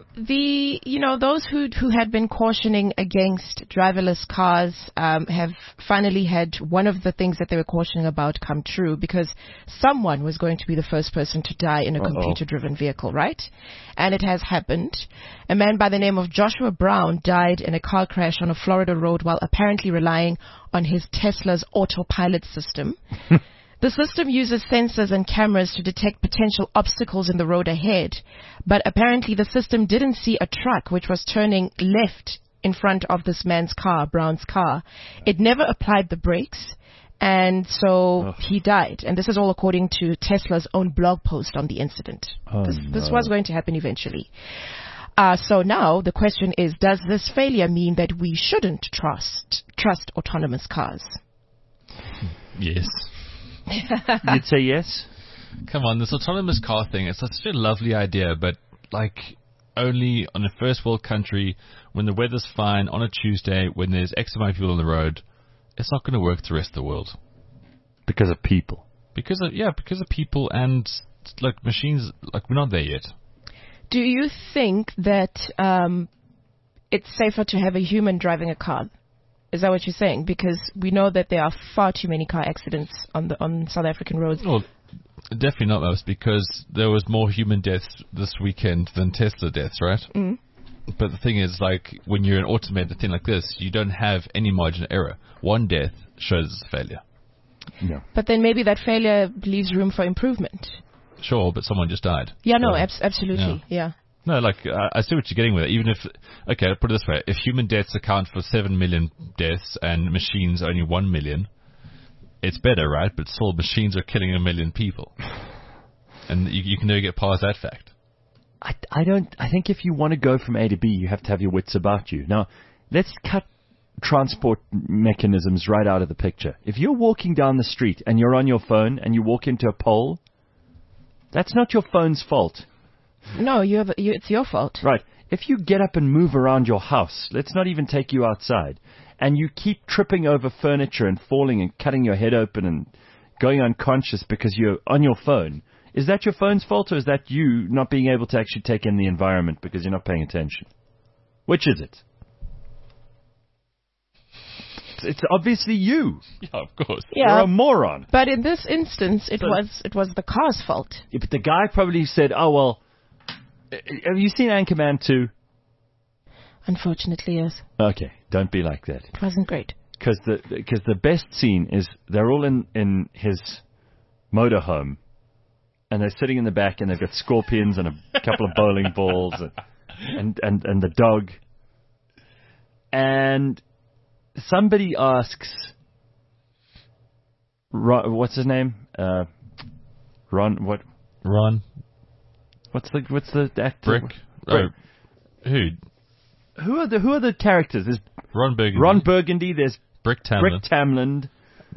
Speaker 1: those who had been cautioning against driverless cars have finally had one of the things that they were cautioning about come true, because someone was going to be the first person to die in a computer-driven vehicle, right? And it has happened. A man by the name of Joshua Brown died in a car crash on a Florida road while apparently relying on his Tesla's autopilot system. The system uses sensors and cameras to detect potential obstacles in the road ahead, but apparently the system didn't see a truck which was turning left in front of this man's car, Brown's car. It never applied the brakes, and so he died. And this is all according to Tesla's own blog post on the incident. This was going to happen eventually. So now the question is, does this failure mean that we shouldn't trust autonomous cars?
Speaker 3: Yes.
Speaker 2: You'd say yes?
Speaker 3: Come on, this autonomous car thing, it's such a lovely idea, but like only on a first world country, when the weather's fine, on a Tuesday, when there's X amount of people on the road, it's not going to work the rest of the world.
Speaker 2: Because of people.
Speaker 3: Because of people and like machines, like we're not there yet.
Speaker 1: Do you think that it's safer to have a human driving a car? Is that what you're saying? Because we know that there are far too many car accidents on South African roads.
Speaker 3: Well, definitely not most, because there was more human deaths this weekend than Tesla deaths, right? Mm. But the thing is, like, when you're an automated thing like this, you don't have any margin of error. One death shows it's a failure.
Speaker 2: No.
Speaker 1: But then maybe that failure leaves room for improvement.
Speaker 3: Sure, but someone just died.
Speaker 1: Yeah, no,
Speaker 3: So,
Speaker 1: absolutely. Yeah.
Speaker 3: No, like, I see what you're getting with it. Even if, okay, put it this way. If human deaths account for 7 million deaths and machines only 1 million, it's better, right? But still, machines are killing 1 million people. And you can never get past that fact.
Speaker 2: I think if you want to go from A to B, you have to have your wits about you. Now, let's cut transport mechanisms right out of the picture. If you're walking down the street and you're on your phone and you walk into a pole, that's not your phone's fault.
Speaker 1: No, it's your fault.
Speaker 2: Right. If you get up and move around your house, let's not even take you outside, and you keep tripping over furniture and falling and cutting your head open and going unconscious because you're on your phone, is that your phone's fault, or is that you not being able to actually take in the environment because you're not paying attention? Which is it? It's obviously you.
Speaker 3: Yeah, of course.
Speaker 1: Yeah.
Speaker 2: You're a moron.
Speaker 1: But in this instance, it was the car's fault.
Speaker 2: Yeah, but the guy probably said, oh, well, have you seen Anchorman 2?
Speaker 1: Unfortunately, yes.
Speaker 2: Okay, don't be like that.
Speaker 1: It wasn't great.
Speaker 2: Because the best scene is they're all in his motorhome, and they're sitting in the back, and they've got scorpions and a couple of bowling balls and the dog. And somebody asks, what's his name? Ron. What?
Speaker 3: Ron.
Speaker 2: What's the actor?
Speaker 3: Brick. Who?
Speaker 2: Who are the characters? There's
Speaker 3: Ron Burgundy.
Speaker 2: Ron Burgundy. There's
Speaker 3: Brick Tamland.
Speaker 2: Brick Tamland.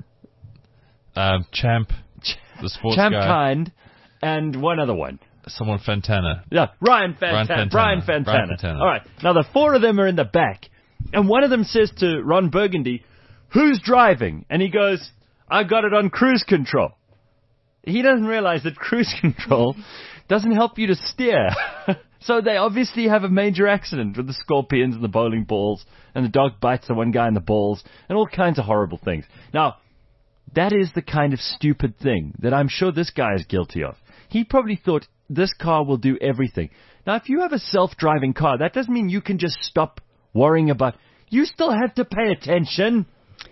Speaker 3: Champ. The sports
Speaker 2: Champ
Speaker 3: guy.
Speaker 2: Kind. And one other one.
Speaker 3: Someone Fantana.
Speaker 2: Yeah, Ryan Fantana.
Speaker 3: Brian Fantana.
Speaker 2: All right. Now, the four of them are in the back. And one of them says to Ron Burgundy, who's driving? And he goes, I got it on cruise control. He doesn't realize that cruise control doesn't help you to steer. So they obviously have a major accident with the scorpions and the bowling balls, and the dog bites the one guy in the balls, and all kinds of horrible things. Now, that is the kind of stupid thing that I'm sure this guy is guilty of. He probably thought this car will do everything. Now, if you have a self-driving car, that doesn't mean you can just stop worrying about... You still have to pay attention.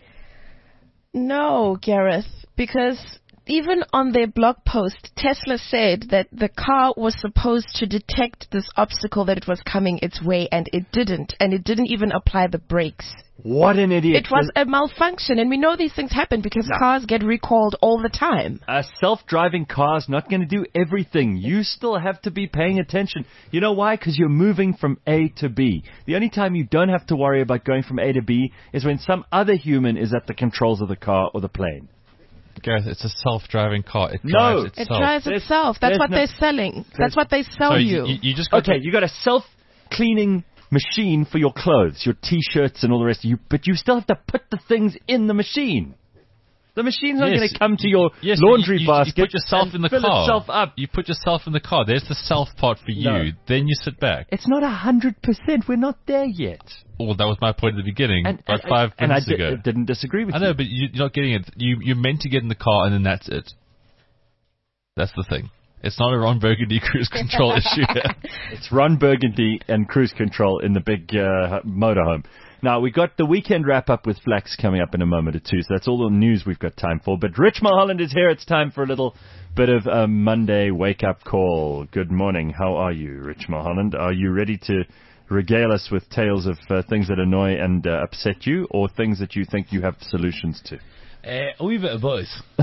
Speaker 1: No, Gareth, because even on their blog post, Tesla said that the car was supposed to detect this obstacle that it was coming its way, and it didn't. And it didn't even apply the brakes.
Speaker 2: What an idiot.
Speaker 1: It was a malfunction, and we know these things happen because cars get recalled all the time.
Speaker 2: A self-driving car is not going to do everything. You still have to be paying attention. You know why? Because you're moving from A to B. The only time you don't have to worry about going from A to B is when some other human is at the controls of the car or the plane.
Speaker 3: Gareth, it's a self-driving car. It drives itself.
Speaker 1: It drives itself. That's what they're selling. That's what they sell you.
Speaker 3: You just got
Speaker 2: you got a self-cleaning machine for your clothes, your T-shirts and all the rest of you, but you still have to put the things in the machine. The machine's not going to come to your laundry basket.
Speaker 3: You put yourself in the car.
Speaker 2: Fill itself up.
Speaker 3: You put yourself in the car. There's the self part for you.
Speaker 2: No.
Speaker 3: Then you sit back.
Speaker 2: It's not 100%. We're not there yet.
Speaker 3: Well, that was my point at the beginning, about 5 minutes ago.
Speaker 2: I didn't disagree with you.
Speaker 3: I know, but you're not getting it. You're meant to get in the car, and then that's it. That's the thing. It's not a Ron Burgundy cruise control issue here.
Speaker 2: It's Ron Burgundy and cruise control in the big motorhome. Now, we got the weekend wrap-up with Flax coming up in a moment or two, so that's all the news we've got time for. But Rich Mulholland is here. It's time for a little bit of a Monday wake-up call. Good morning. How are you, Rich Mulholland? Are you ready to regale us with tales of things that annoy and upset you, or things that you think you have solutions to?
Speaker 7: A wee bit of both.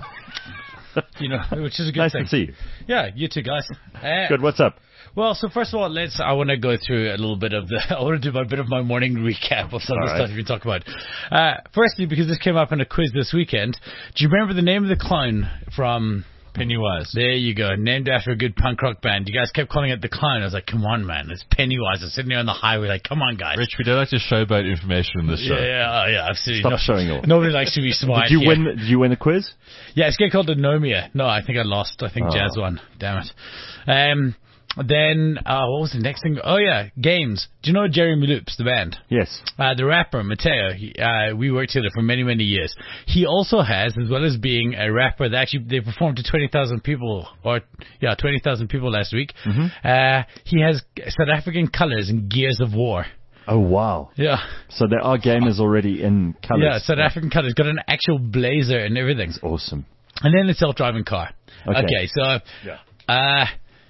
Speaker 7: You know, which is a good
Speaker 2: nice
Speaker 7: thing.
Speaker 2: Nice to see you.
Speaker 7: Yeah, you too, guys.
Speaker 2: Good. What's up?
Speaker 7: Well, so first of all, I want to go through a little bit of I want to do a bit of my morning recap of some of the stuff we talk about. Firstly, because this came up in a quiz this weekend, do you remember the name of the clown from
Speaker 3: Pennywise?
Speaker 7: There you go, named after a good punk rock band. You guys kept calling it the clown. I was like, come on, man, it's Pennywise. I'm sitting there on the highway like, come on, guys.
Speaker 3: Rich, we don't like to showboat information in this show.
Speaker 7: Yeah, absolutely.
Speaker 2: Stop showing off.
Speaker 7: Nobody likes to be smart.
Speaker 2: Did you win the quiz?
Speaker 7: Yeah, it's getting called Anomia. No, I think I lost. I think Jazz won. Damn it. Then, what was the next thing? Oh, yeah, games. Do you know Jeremy Loops, the band?
Speaker 2: Yes.
Speaker 7: The rapper, Mateo, we worked together for many, many years. He also has, as well as being a rapper, they performed to 20,000 people, 20,000 people last week. Mm-hmm. He has South African colours and Gears of War.
Speaker 2: Oh, wow.
Speaker 7: Yeah.
Speaker 2: So there are gamers already in colours.
Speaker 7: Yeah, South African colours. Got an actual blazer and everything.
Speaker 2: That's awesome.
Speaker 7: And then the self-driving car. Okay so... Yeah. I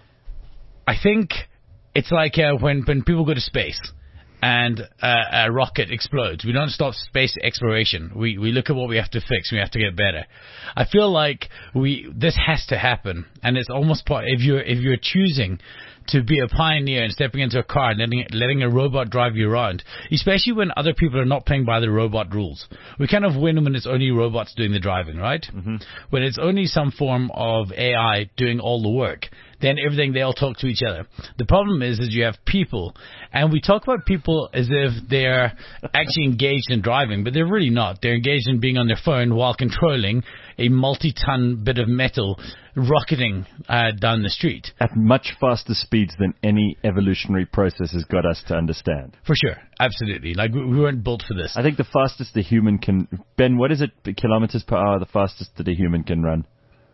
Speaker 7: think it's like when people go to space and a rocket explodes. We don't stop space exploration. We look at what we have to fix. We have to get better. I feel like this has to happen, and it's almost if you're choosing to be a pioneer and stepping into a car and letting a robot drive you around, especially when other people are not playing by the robot rules. We kind of win when it's only robots doing the driving, right? Mm-hmm. When it's only some form of AI doing all the work, then they all talk to each other. The problem is you have people, and we talk about people as if they're actually engaged in driving, but they're really not. They're engaged in being on their phone while controlling a multi-ton bit of metal rocketing down the street.
Speaker 2: At much faster speeds than any evolutionary process has got us to understand.
Speaker 7: For sure. Absolutely. Like, we weren't built for this.
Speaker 2: I think the fastest the human can... Ben, what is it, kilometers per hour, the fastest that a human can run?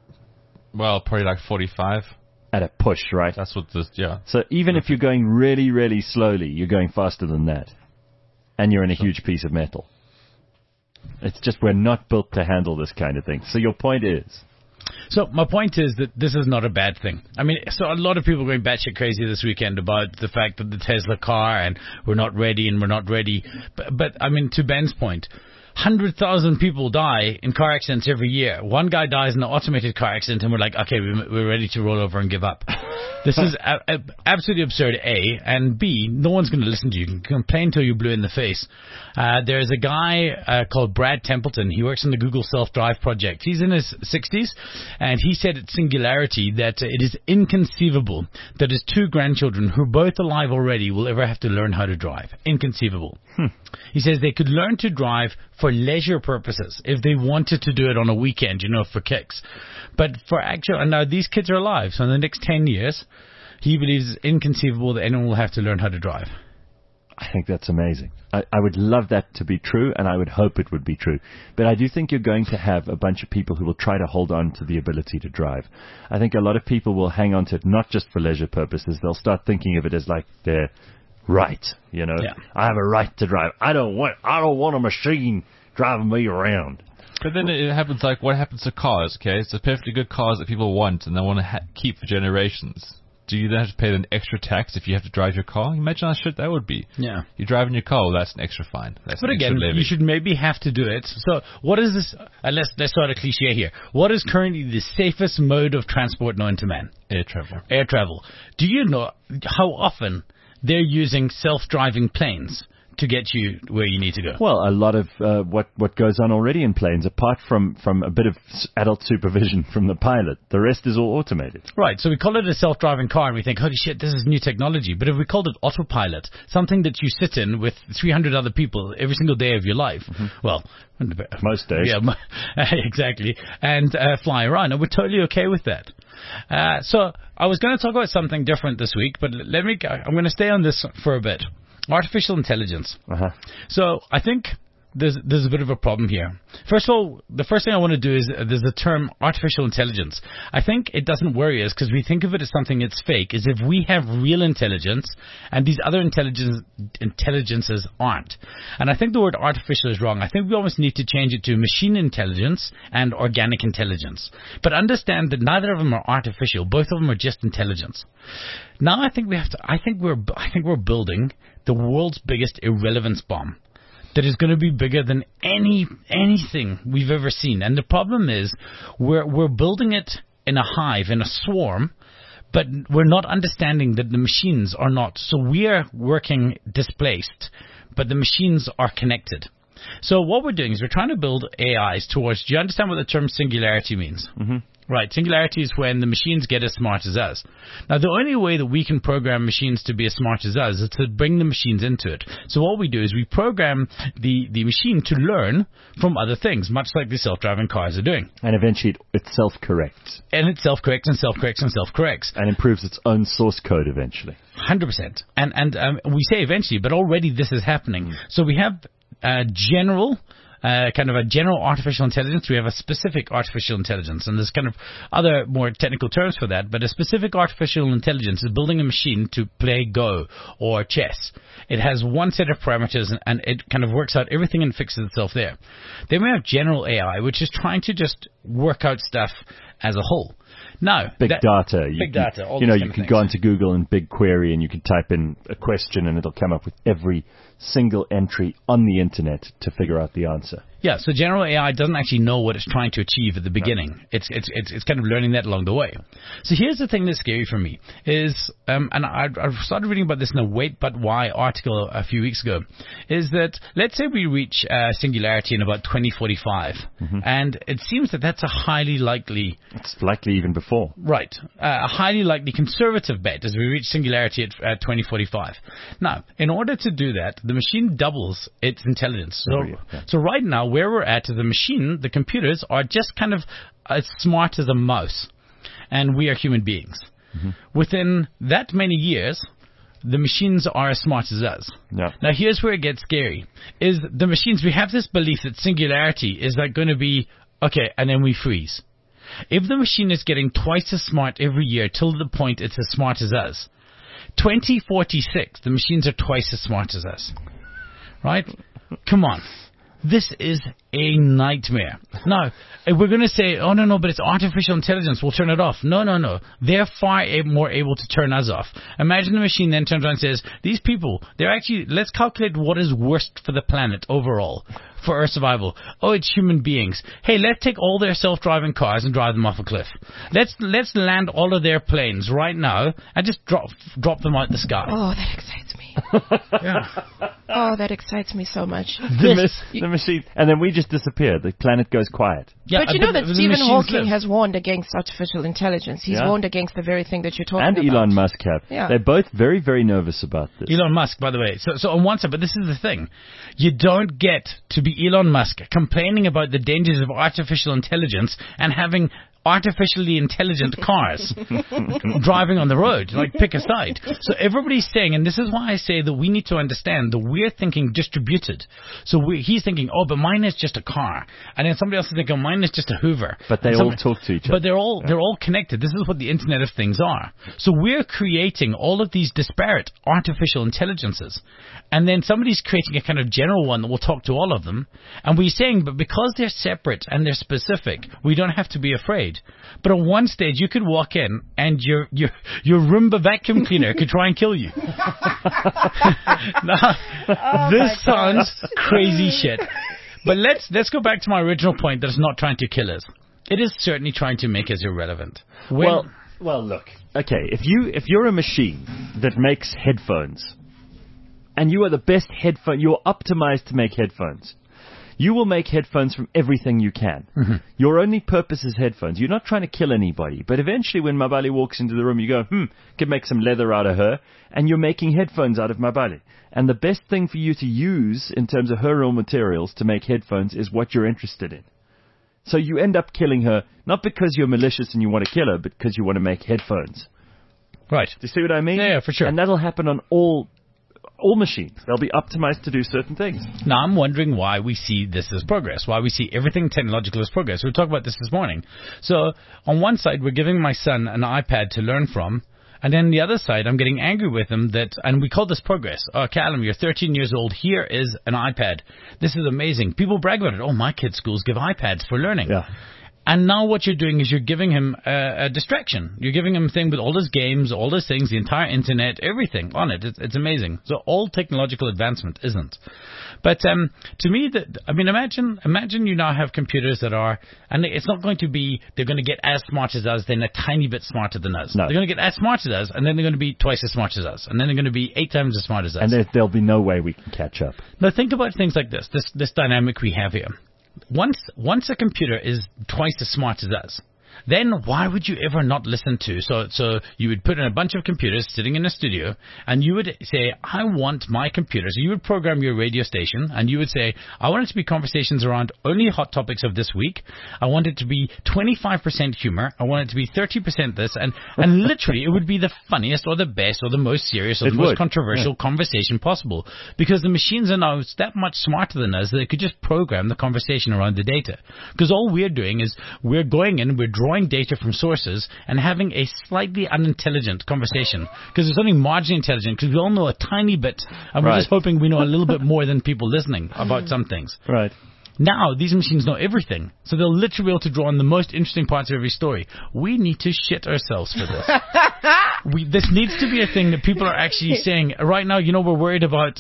Speaker 3: Well, probably like 45.
Speaker 2: At a push, right?
Speaker 3: That's what this, yeah.
Speaker 2: So even if you're going really, really slowly, you're going faster than that. And you're in a huge piece of metal. It's just we're not built to handle this kind of thing. So your point is...
Speaker 7: So my point is that this is not a bad thing. I mean, so a lot of people are going batshit crazy this weekend about the fact that the Tesla car and we're not ready. But I mean, to Ben's point, 100,000 people die in car accidents every year. One guy dies in an automated car accident, and we're like, okay, we're ready to roll over and give up. This is absolutely absurd, A. And B, no one's going to listen to you. You can complain till you're blue in the face. There's a guy called Brad Templeton. He works on the Google Self-Drive project. He's in his 60s, and he said at Singularity that it is inconceivable that his 2 grandchildren, who are both alive already, will ever have to learn how to drive. Inconceivable. He says they could learn to drive for leisure purposes if they wanted to do it on a weekend, for kicks. But for actual, and now these kids are alive, so in the next 10 years, he believes it's inconceivable that anyone will have to learn how to drive.
Speaker 2: I think that's amazing. I would love that to be true, and I would hope it would be true. But I do think you're going to have a bunch of people who will try to hold on to the ability to drive. I think a lot of people will hang on to it not just for leisure purposes. They'll start thinking of it as like their right, Yeah. I have a right to drive. I don't want a machine driving me around.
Speaker 3: But then it happens like what happens to cars, okay? It's a perfectly good cars that people want and they want to keep for generations. Do you then have to pay an extra tax if you have to drive your car? Imagine how shit that would be.
Speaker 7: Yeah.
Speaker 3: You're driving your car, well, that's an extra fine. But
Speaker 7: again, you should maybe have to do it. So what is this? Let's start a cliche here. What is currently the safest mode of transport known to man?
Speaker 3: Air travel.
Speaker 7: Air travel. Do you know how often they're using self-driving planes to get you where you need to go?
Speaker 2: Well, a lot of what goes on already in planes, apart from a bit of adult supervision from the pilot, the rest is all automated.
Speaker 7: Right, so we call it a self-driving car and we think, holy shit, this is new technology. But if we called it autopilot, something that you sit in with 300 other people every single day of your life, well...
Speaker 2: most days.
Speaker 7: Yeah, exactly. And fly around, and we're totally okay with that. So I was going to talk about something different this week, but I'm going to stay on this for a bit. Artificial intelligence. So I think there's a bit of a problem here. First of all, the first thing I want to do is there's the term artificial intelligence. I think it doesn't worry us because we think of it as something that's fake, as if we have real intelligence and these other intelligences aren't. And I think the word artificial is wrong. I think we almost need to change it to machine intelligence and organic intelligence. But understand that neither of them are artificial. Both of them are just intelligence. Now I think we're building the world's biggest irrelevance bomb that is going to be bigger than anything we've ever seen. And the problem is we're building it in a hive, in a swarm, but we're not understanding that the machines are not. So we are working displaced, but the machines are connected. So what we're doing is we're trying to build AIs towards... Do you understand what the term singularity means? Mm-hmm. Right, singularity is when the machines get as smart as us. Now, the only way that we can program machines to be as smart as us is to bring the machines into it. So what we do is we program the machine to learn from other things, much like the self-driving cars are doing.
Speaker 2: And eventually it self-corrects.
Speaker 7: And it self-corrects and self-corrects and self-corrects.
Speaker 2: And improves its own source code eventually.
Speaker 7: 100%. And we say eventually, but already this is happening. So we have general artificial intelligence. We have a specific artificial intelligence, and there's kind of other more technical terms for that, but a specific artificial intelligence is building a machine to play Go or chess. It has one set of parameters, and it kind of works out everything and fixes itself there. Then we have general AI, which is trying to just work out stuff as a whole. No.
Speaker 2: Big data.
Speaker 7: Big data. All
Speaker 2: you can go onto Google and BigQuery and you can type in a question and it'll come up with every single entry on the internet to figure out the answer.
Speaker 7: Yeah, so general AI doesn't actually know what it's trying to achieve at the beginning. No. It's kind of learning that along the way. So here's the thing that's scary for me is, and I started reading about this in a Wait But Why article a few weeks ago, is that let's say we reach singularity in about 2045, and it seems that that's a highly likely...
Speaker 2: It's likely even before.
Speaker 7: Right. A highly likely conservative bet as we reach singularity at 2045. Now, in order to do that, the machine doubles its intelligence. So right now, where we're at is the machine, the computers, are just kind of as smart as a mouse. And we are human beings. Within that many years, the machines are as smart as us. Yeah. Now, here's where it gets scary. Is the machines, we have this belief that singularity is like going to be, okay, and then we freeze. If the machine is getting twice as smart every year till the point it's as smart as us, 2046, the machines are twice as smart as us. Right? Come on. This is a nightmare. Now, if we're going to say, oh, no, but it's artificial intelligence, we'll turn it off. No. They're far more able to turn us off. Imagine the machine then turns around and says, these people, they're actually, let's calculate what is worst for the planet overall, for our survival. Oh, it's human beings. Hey, let's take all their self-driving cars and drive them off a cliff. Let's land all of their planes right now and just drop them out the sky.
Speaker 1: Oh, that excites me.
Speaker 7: Yeah.
Speaker 1: Oh, that excites me so much.
Speaker 2: The machine, and then we just disappear. The planet goes quiet.
Speaker 1: Yeah, but you know that Stephen Hawking has warned against artificial intelligence. He's warned against the very thing that you're talking about.
Speaker 2: And Elon Musk have. Yeah. They're both very, very nervous about this.
Speaker 7: Elon Musk, by the way. So on one side, but this is the thing. You don't get to be Elon Musk complaining about the dangers of artificial intelligence and having artificially intelligent cars driving on the road. Like, pick a side. So everybody's saying, and this is why I say that we need to understand that we're thinking distributed. So he's thinking, oh, but mine is just a car. And then somebody else is thinking, mine is just a Hoover.
Speaker 2: But they all talk to each other.
Speaker 7: But they're all connected. This is what the Internet of Things are. So we're creating all of these disparate artificial intelligences. And then somebody's creating a kind of general one that will talk to all of them. And we're saying, but because they're separate and they're specific, we don't have to be afraid. But at one stage, you could walk in and your Roomba vacuum cleaner could try and kill you. Now, this sounds crazy shit. But let's go back to my original point that it's not trying to kill us. It is certainly trying to make us irrelevant.
Speaker 2: Well, look. Okay, if you're a machine that makes headphones, and you are the best you're optimized to make headphones. You will make headphones from everything you can. Your only purpose is headphones. You're not trying to kill anybody. But eventually when Mabali walks into the room, you go, could make some leather out of her. And you're making headphones out of Mabali. And the best thing for you to use in terms of her raw materials to make headphones is what you're interested in. So you end up killing her, not because you're malicious and you want to kill her, but because you want to make headphones.
Speaker 7: Right.
Speaker 2: Do you see what I mean?
Speaker 7: Yeah, for sure.
Speaker 2: And that'll happen on all machines. They'll be optimized to do certain things.
Speaker 7: Now, I'm wondering why we see this as progress, why we see everything technological as progress. We talked about this morning. So, on one side, we're giving my son an iPad to learn from, and then the other side, I'm getting angry with him and we call this progress. Oh, Callum, you're 13 years old. Here is an iPad. This is amazing. People brag about it. Oh, my kids' schools give iPads for learning. Yeah. And now what you're doing is you're giving him a distraction. You're giving him a thing with all his games, all his things, the entire internet, everything on it. It's amazing. So all technological advancement isn't. But to me, imagine you now have computers that are, and it's not going to be, they're going to get as smart as us, then a tiny bit smarter than us. No. They're going to get as smart as us, and then they're going to be twice as smart as us, and then they're going to be 8 times as smart as us.
Speaker 2: And there'll be no way we can catch up.
Speaker 7: Now think about things like this dynamic we have here. Once a computer is twice as smart as us, then why would you ever not listen to? So you would put in a bunch of computers sitting in a studio, and you would say, I want my computer. So you would program your radio station, and you would say, I want it to be conversations around only hot topics of this week. I want it to be 25% humor. I want it to be 30% this. And literally, it would be the funniest or the best or the most serious or the most controversial conversation possible. Because the machines are now that much smarter than us that they could just program the conversation around the data. Because all we're doing is we're going in, we're drawing data from sources and having a slightly unintelligent conversation, because it's only marginally intelligent, because we all know a tiny bit, and we're just hoping we know a little bit more than people listening about some things.
Speaker 2: Right.
Speaker 7: Now, these machines know everything. So they'll literally be able to draw on the most interesting parts of every story. We need to shit ourselves for this. This needs to be a thing that people are actually saying. Right now, we're worried about,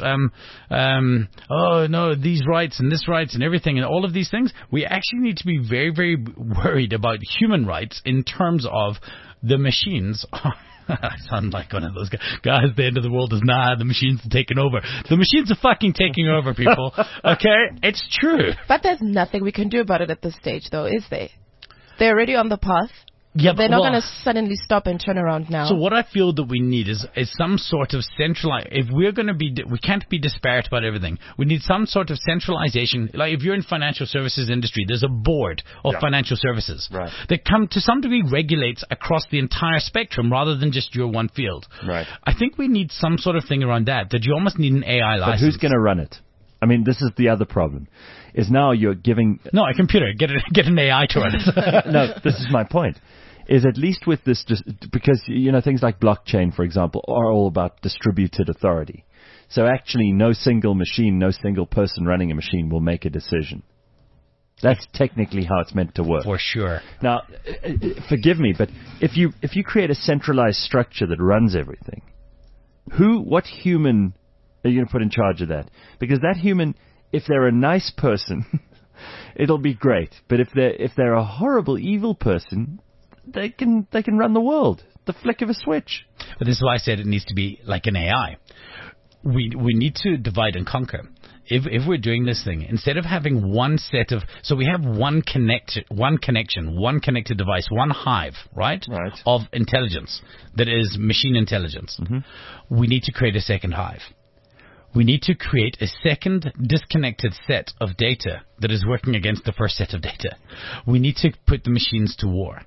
Speaker 7: these rights and this rights and everything and all of these things. We actually need to be very, very worried about human rights in terms of the machines. I sound like one of those guys. The end of the world is the machines are taking over. The machines are fucking taking over, people. Okay? It's true.
Speaker 1: But there's nothing we can do about it at this stage, though, is there? They're already on the path.
Speaker 7: Yeah,
Speaker 1: they're not going to suddenly stop and turn around now.
Speaker 7: So what I feel that we need is some sort of centralized. If we're going to we can't be disparate about everything. We need some sort of centralization. Like if you're in financial services industry, there's a board of financial services that to some degree regulates across the entire spectrum rather than just your one field.
Speaker 2: Right.
Speaker 7: I think we need some sort of thing around that you almost need an AI license.
Speaker 2: But who's going to run it? I mean, this is the other problem. Is now you're giving...
Speaker 7: No, a computer. Get an AI to run it.
Speaker 2: No, this is my point. Is at least with this, because, things like blockchain, for example, are all about distributed authority. So actually, no single machine, no single person running a machine will make a decision. That's technically how it's meant to work.
Speaker 7: For sure.
Speaker 2: Now, forgive me, but if you create a centralized structure that runs everything, what human are you going to put in charge of that? Because that human, if they're a nice person, it'll be great. But if they're a horrible, evil person, they can run the world. The flick of a switch.
Speaker 7: But this is why I said it needs to be like an AI. We need to divide and conquer. If we're doing this thing, instead of having one set of, so we have one connection, one connected device, one hive, right? Of intelligence that is machine intelligence. Mm-hmm. We need to create a second hive. We need to create a second disconnected set of data that is working against the first set of data. We need to put the machines to war.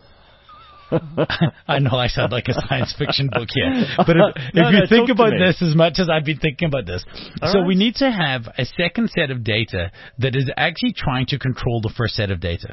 Speaker 7: I know I sound like a science fiction book here, but if you think about this as much as I've been thinking about this, we need to have a second set of data that is actually trying to control the first set of data.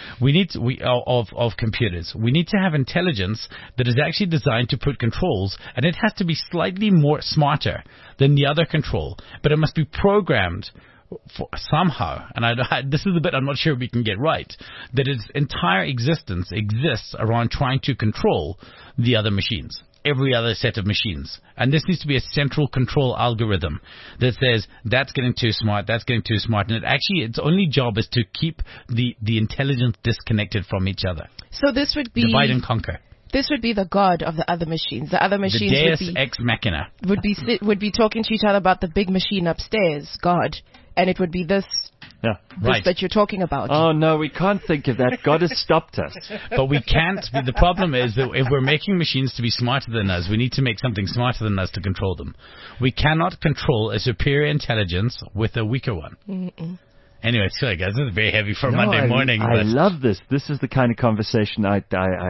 Speaker 7: Of computers. We need to have intelligence that is actually designed to put controls, and it has to be slightly more smarter than the other control, but it must be programmed somehow, and this is the bit I'm not sure we can get right, that its entire existence exists around trying to control the other machines, every other set of machines. And this needs to be a central control algorithm that says, that's getting too smart, and its only job is to keep the intelligence disconnected from each other.
Speaker 1: So this would be...
Speaker 7: divide and conquer.
Speaker 1: This would be the god of the other machines. The other machines
Speaker 7: the Deus ex machina.
Speaker 1: would be talking to each other about the big machine upstairs, God. And it would be this that you're talking about.
Speaker 2: Oh, no, we can't think of that. God has stopped us.
Speaker 7: But we can't. The problem is that if we're making machines to be smarter than us, we need to make something smarter than us to control them. We cannot control a superior intelligence with a weaker one. Mm-mm. Anyway, sorry guys, this is very heavy for Monday morning.
Speaker 2: I love this. This is the kind of conversation I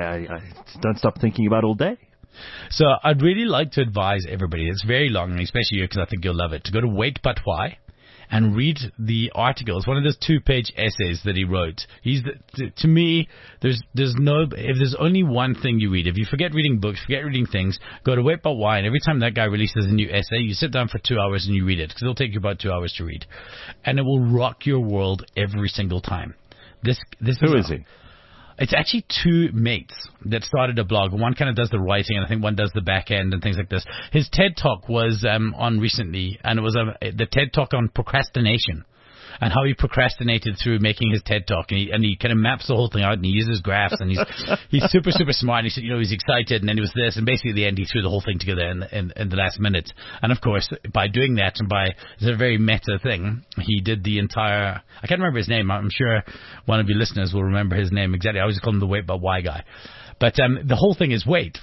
Speaker 2: don't stop thinking about all day.
Speaker 7: So I'd really like to advise everybody, it's very long, and especially you because I think you'll love it, to go to Wait But Why and read the article. It's one of those 2-page essays that he wrote. To me, if there's only one thing you read, if you forget reading books, forget reading things, go to Wait But Why, and every time that guy releases a new essay, you sit down for 2 hours and you read it, because it'll take you about 2 hours to read. And it will rock your world every single time.
Speaker 2: Who is he?
Speaker 7: It's actually two mates that started a blog. One kind of does the writing, and I think one does the back end and things like this. His TED Talk was on recently, and it was the TED Talk on procrastination and how he procrastinated through making his TED Talk. And he kind of maps the whole thing out, and he uses graphs, and he's super, super smart. And he said, he's excited, and then he was this, and basically at the end he threw the whole thing together in the last minute. And of course, by doing that, and it's a very meta thing, he did the entire, I can't remember his name. I'm sure one of you listeners will remember his name exactly. I always call him the Wait But Why guy. But the whole thing is wait,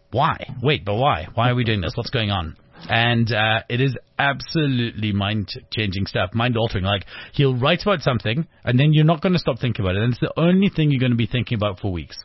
Speaker 7: but why? Why are we doing this? What's going on? And it is absolutely mind-changing stuff, mind-altering. Like, he'll write about something, and then you're not going to stop thinking about it. And it's the only thing you're going to be thinking about for weeks.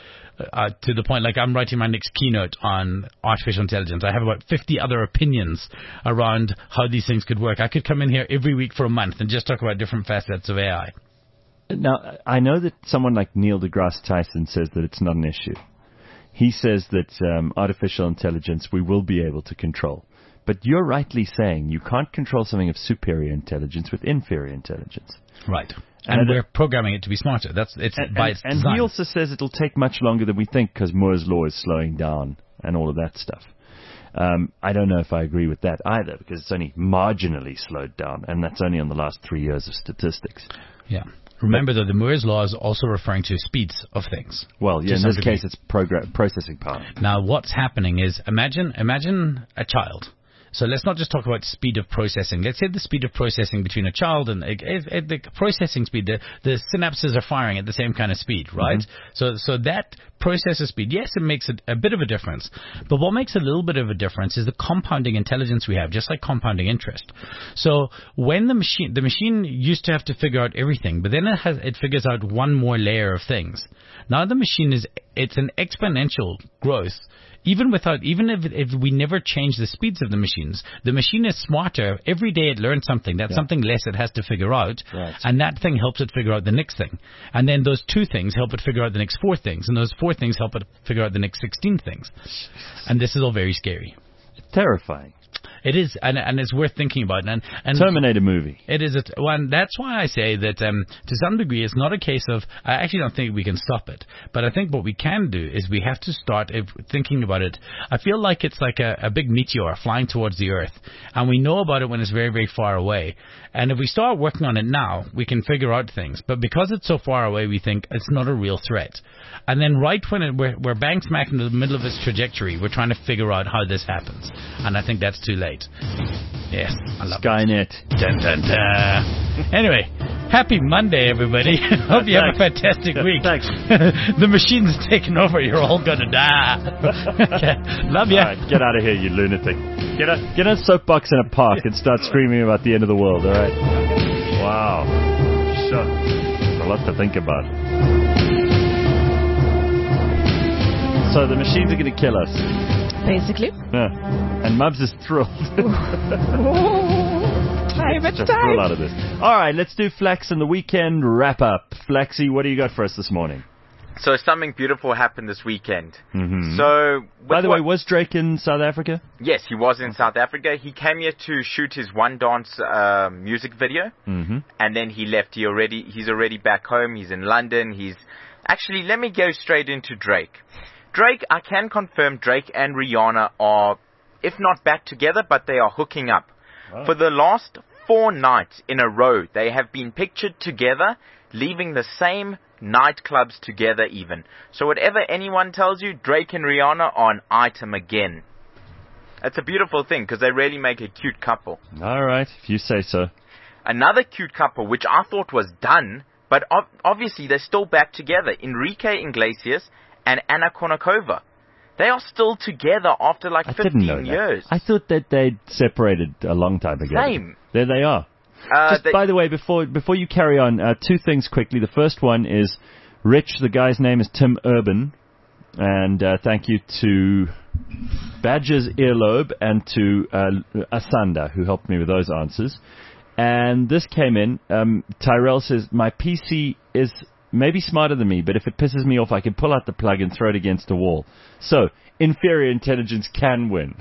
Speaker 7: To the point, like, I'm writing my next keynote on artificial intelligence. I have about 50 other opinions around how these things could work. I could come in here every week for a month and just talk about different facets of AI.
Speaker 2: Now, I know that someone like Neil deGrasse Tyson says that it's not an issue. He says that artificial intelligence we will be able to control But you're rightly saying you can't control something of superior intelligence with inferior intelligence.
Speaker 7: Right. And we're programming it to be smarter. By its design.
Speaker 2: And he also says it'll take much longer than we think because Moore's law is slowing down and all of that stuff. I don't know if I agree with that either, because it's only marginally slowed down, and that's only on the last 3 years of statistics.
Speaker 7: Yeah. Remember that the Moore's law is also referring to speeds of things.
Speaker 2: Well, yeah, in this case, it's processing power.
Speaker 7: Now, what's happening is, imagine a child. So let's not just talk about speed of processing. Let's say the speed of processing between a child and the processing speed, the synapses are firing at the same kind of speed, right? Mm-hmm. So that processor speed, yes, it makes a bit of a difference. But what makes a little bit of a difference is the compounding intelligence we have, just like compounding interest. So when the machine used to have to figure out everything, but then it figures out one more layer of things. Now the machine it's an exponential growth. Even if we never change the speeds of the machine is smarter. Every day it learns something. That's something less it has to figure out. Right. And that thing helps it figure out the next thing. And then those 2 things help it figure out the next 4 things. And those 4 things help it figure out the next 16 things. And this is all very scary.
Speaker 2: It's terrifying.
Speaker 7: It is, and it's worth thinking about. And
Speaker 2: Terminator movie.
Speaker 7: It is one. That's why I say that to some degree, it's not a case of. I actually don't think we can stop it, but I think what we can do is we have to start thinking about it. I feel like it's like a big meteor flying towards the Earth, and we know about it when it's very, very far away. And if we start working on it now, we can figure out things. But because it's so far away, we think it's not a real threat. And then right when we're bang smack in the middle of its trajectory, we're trying to figure out how this happens. And I think that's too late. Yes, I love
Speaker 2: Skynet.
Speaker 7: Dun, dun, dun. Anyway, happy Monday, everybody. Hope you have a fantastic week.
Speaker 2: Thanks.
Speaker 7: The machine's taken over. You're all going to die. Okay. Love you.
Speaker 2: All right, get out of here, you lunatic. Get a soapbox in a park and start screaming about the end of the world, all right? Wow. Sure. There's a lot to think about. So the machines are going to kill us.
Speaker 1: Basically.
Speaker 2: Yeah. And Mubs is thrilled.
Speaker 1: It's
Speaker 2: just
Speaker 1: time.
Speaker 2: thrill out of this. All right, let's do Flex and the weekend wrap-up. Flexi, what do you got for us this morning?
Speaker 5: So something beautiful happened this weekend.
Speaker 2: Mm-hmm.
Speaker 5: So,
Speaker 2: by the way, was Drake in South Africa?
Speaker 5: Yes, he was in South Africa. He came here to shoot his One Dance music video, and then he left. He's already back home. He's in London. Actually, let me go straight into Drake. I can confirm Drake and Rihanna are, if not back together, but they are hooking up. Wow. For the last 4 nights in a row, they have been pictured together, leaving the same nightclubs together even. So whatever anyone tells you, Drake and Rihanna are an item again. It's a beautiful thing because they really make a cute couple.
Speaker 2: All right, if you say so.
Speaker 5: Another cute couple, which I thought was done, but obviously they're still back together. Enrique Iglesias and Anna Kournikova. They are still together after 15 years.
Speaker 2: I thought that they'd separated a long time ago.
Speaker 5: Same.
Speaker 2: There they are. By the way, before you carry on, 2 things quickly. The first one is Rich, the guy's name is Tim Urban. And thank you to Badger's Earlobe and to Asanda, who helped me with those answers. And this came in. Tyrell says, my PC is maybe smarter than me, but if it pisses me off, I can pull out the plug and throw it against a wall. So, inferior intelligence can win.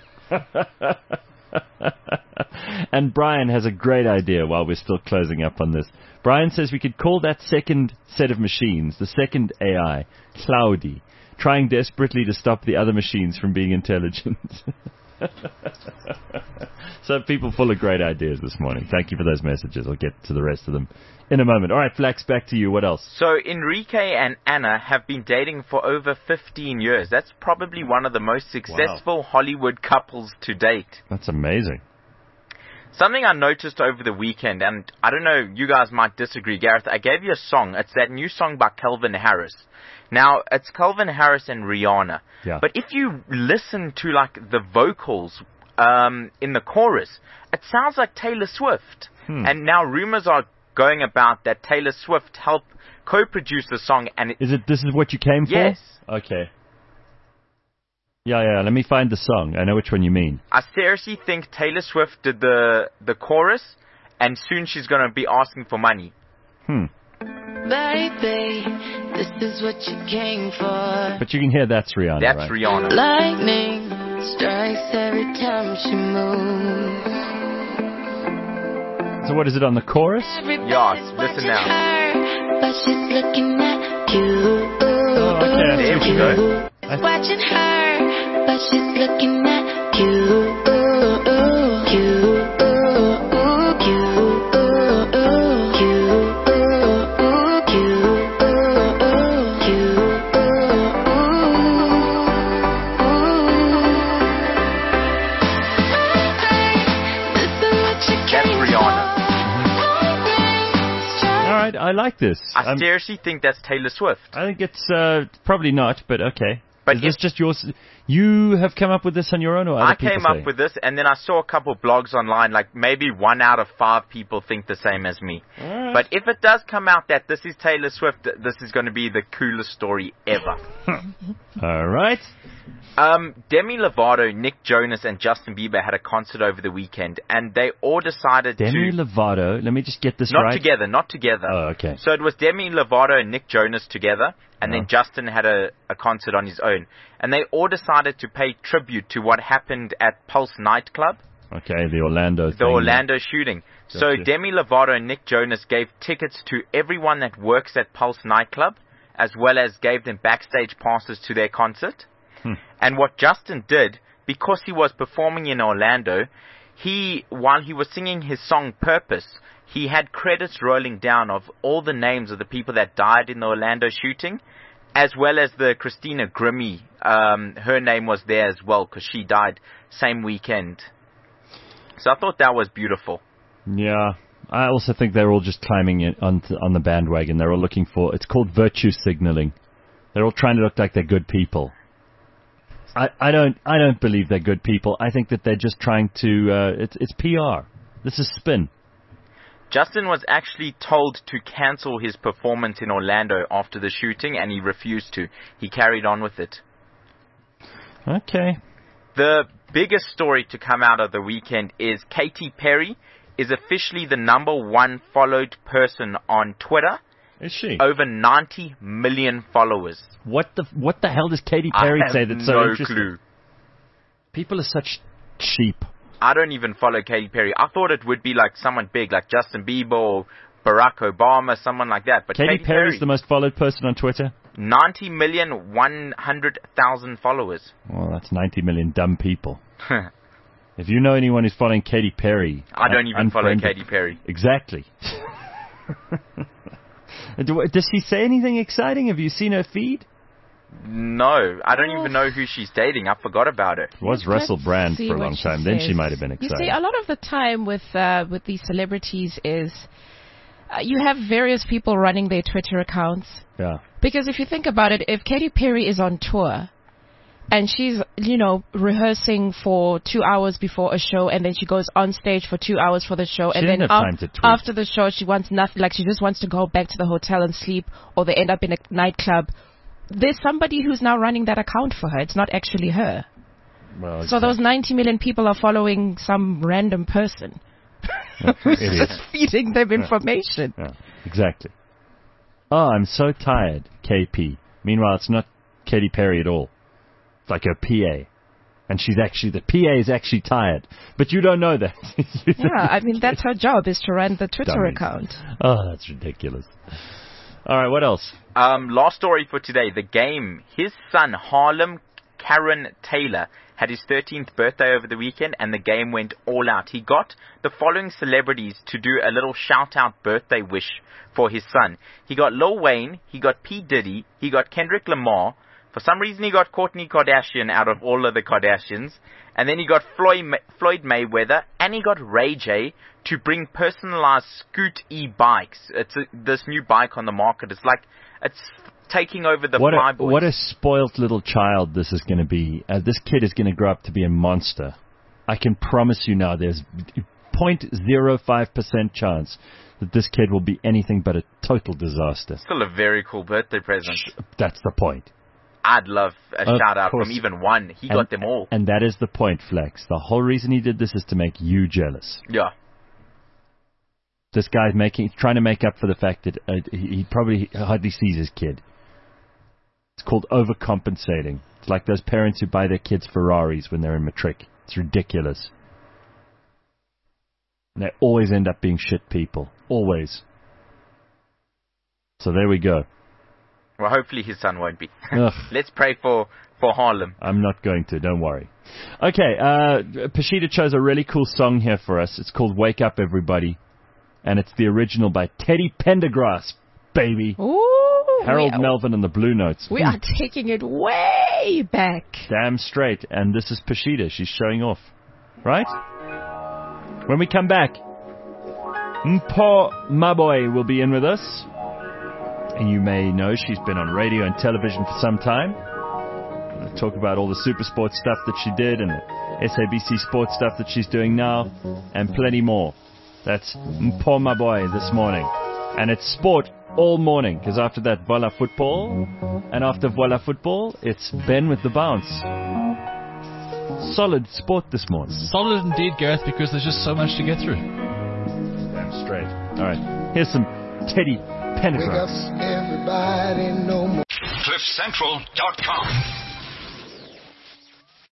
Speaker 2: And Brian has a great idea while we're still closing up on this. Brian says we could call that second set of machines, the second AI, Cloudy, trying desperately to stop the other machines from being intelligent. So people full of great ideas this morning. Thank you for those messages. I'll get to the rest of them in a moment. All right, Flex, back to you. What else?
Speaker 5: So Enrique and Anna have been dating for over 15 years. That's probably one of the most successful Hollywood couples to date.
Speaker 2: That's amazing.
Speaker 5: Something I noticed over the weekend, and I don't know, you guys might disagree, Gareth. I gave you a song. It's that new song by Calvin Harris. Now, it's Calvin Harris and Rihanna. Yeah. But if you listen to, the vocals in the chorus, it sounds like Taylor Swift. And now rumors are going about that Taylor Swift helped co-produce the song. And
Speaker 2: this is what you came for?
Speaker 5: Yes.
Speaker 2: Okay. Yeah, let me find the song. I know which one you mean.
Speaker 5: I seriously think Taylor Swift did the chorus, and soon she's going to be asking for money.
Speaker 8: Baby, this is what you came for.
Speaker 2: But you can hear that's Rihanna,
Speaker 5: That's
Speaker 2: right?
Speaker 5: Rihanna.
Speaker 8: Lightning strikes every time she moves.
Speaker 2: So what is it on the chorus?
Speaker 5: Yes, listen now.
Speaker 8: Her, but she's looking at you.
Speaker 2: Oh, okay.
Speaker 5: There we go.
Speaker 8: Watching her, but she's looking at you.
Speaker 2: I like this.
Speaker 5: I seriously think that's Taylor Swift.
Speaker 2: I think it's probably not, but okay.
Speaker 5: But
Speaker 2: is this just yours? You have come up with this on your own, or other people
Speaker 5: I came up with this, and then I saw a couple blogs online, like maybe 1 out of 5 people think the same as me.
Speaker 2: Right.
Speaker 5: But if it does come out that this is Taylor Swift, this is going to be the coolest story ever.
Speaker 2: All right.
Speaker 5: Demi Lovato, Nick Jonas, and Justin Bieber had a concert over the weekend, and they all decided
Speaker 2: Demi Lovato, let me just get this right.
Speaker 5: Not together.
Speaker 2: Oh, okay.
Speaker 5: So it was Demi Lovato and Nick Jonas together, and then Justin had a concert on his own. And they all decided to pay tribute to what happened at Pulse nightclub.
Speaker 2: Okay, the Orlando thing.
Speaker 5: The Orlando shooting.
Speaker 2: Gotcha.
Speaker 5: So Demi Lovato and Nick Jonas gave tickets to everyone that works at Pulse nightclub, as well as gave them backstage passes to their concert. And what Justin did, because he was performing in Orlando, while he was singing his song Purpose, he had credits rolling down of all the names of the people that died in the Orlando shooting, as well as the Christina Grimmie. Her name was there as well, because she died same weekend. So I thought that was beautiful.
Speaker 2: Yeah. I also think they're all just climbing on the bandwagon. They're all looking for, it's called virtue signaling. They're all trying to look like they're good people. I don't believe they're good people. I think that they're just trying to, it's PR. This is spin.
Speaker 5: Justin was actually told to cancel his performance in Orlando after the shooting, and he refused to. He carried on with it.
Speaker 2: Okay.
Speaker 5: The biggest story to come out of the weekend is Katy Perry is officially the #1 followed person on Twitter.
Speaker 2: Is she?
Speaker 5: Over 90 million followers.
Speaker 2: What the hell does Katy Perry say that's so interesting?
Speaker 5: No clue.
Speaker 2: People are such sheep.
Speaker 5: I don't even follow Katy Perry. I thought it would be like someone big, like Justin Bieber or Barack Obama, someone like that. But
Speaker 2: Katy Perry's the most followed person on Twitter?
Speaker 5: 90,100,000 followers.
Speaker 2: Well, that's 90 million dumb people. If you know anyone who's following Katy Perry...
Speaker 5: I don't even follow Katy Perry.
Speaker 2: Exactly. Does she say anything exciting? Have you seen her feed?
Speaker 5: No, I don't even know who she's dating. I forgot about it.
Speaker 2: It was Russell Brand for a long time. Then she might have been exciting.
Speaker 1: You see, a lot of the time with these celebrities is you have various people running their Twitter accounts.
Speaker 2: Yeah.
Speaker 1: Because if you think about it, if Katy Perry is on tour and she's, rehearsing for 2 hours before a show, and then she goes on stage for 2 hours for the show, and then after the show she wants nothing, like she just wants to go back to the hotel and sleep, or they end up in a nightclub. There's somebody who's now running that account for her. It's not actually her.
Speaker 2: Well, exactly.
Speaker 1: So those 90 million people are following some random person who's just feeding them information.
Speaker 2: Yeah, exactly. Oh, I'm so tired, KP. Meanwhile, it's not Katy Perry at all. It's like her PA. And the PA is actually tired. But you don't know that.
Speaker 1: That's her job, is to run the Twitter account.
Speaker 2: Oh, that's ridiculous. All right, what else?
Speaker 5: Last story for today. The Game. His son, Harlem Caron Taylor, had his 13th birthday over the weekend, and the Game went all out. He got the following celebrities to do a little shout-out birthday wish for his son. He got Lil Wayne, he got P. Diddy, he got Kendrick Lamar. For some reason, he got Kourtney Kardashian out of all of the Kardashians. And then he got Floyd Mayweather, and he got Ray J to bring personalized Scoot e-bikes. It's this new bike on the market. It's taking over the Flyboys.
Speaker 2: What a spoilt little child this is going to be. This kid is going to grow up to be a monster. I can promise you now, there's 0.05% chance that this kid will be anything but a total disaster.
Speaker 5: Still a very cool birthday present.
Speaker 2: That's the point.
Speaker 5: I'd love a shout-out from even one. He got them all.
Speaker 2: And that is the point, Flex. The whole reason he did this is to make you jealous.
Speaker 5: Yeah.
Speaker 2: this guy's trying to make up for the fact that he probably hardly sees his kid. It's called overcompensating. It's like those parents who buy their kids Ferraris when they're in matric. It's ridiculous. And they always end up being shit people. Always. So there we go.
Speaker 5: Well, hopefully his son won't be. Let's pray for Harlem.
Speaker 2: I'm not going to, don't worry. Okay, Pashida chose a really cool song here for us. It's called Wake Up Everybody. And it's the original by Teddy Pendergrass, baby.
Speaker 1: Ooh,
Speaker 2: Harold Melvin and the Blue Notes.
Speaker 1: We are taking it way back.
Speaker 2: Damn straight. And this is Pashida. She's showing off. Right? When we come back, Mpho Maboi will be in with us. And you may know she's been on radio and television for some time. We'll talk about all the Super Sports stuff that she did and the SABC Sports stuff that she's doing now and plenty more. That's Mpho Maboi this morning. And it's sport all morning, because after that, Voila Football. And after Voila Football, it's Ben with the bounce. Solid sport this morning.
Speaker 3: Solid indeed, Gareth, because there's just so much to get through.
Speaker 2: Damn straight. All right, here's some Teddy Pendergrass.
Speaker 9: CliffCentral.com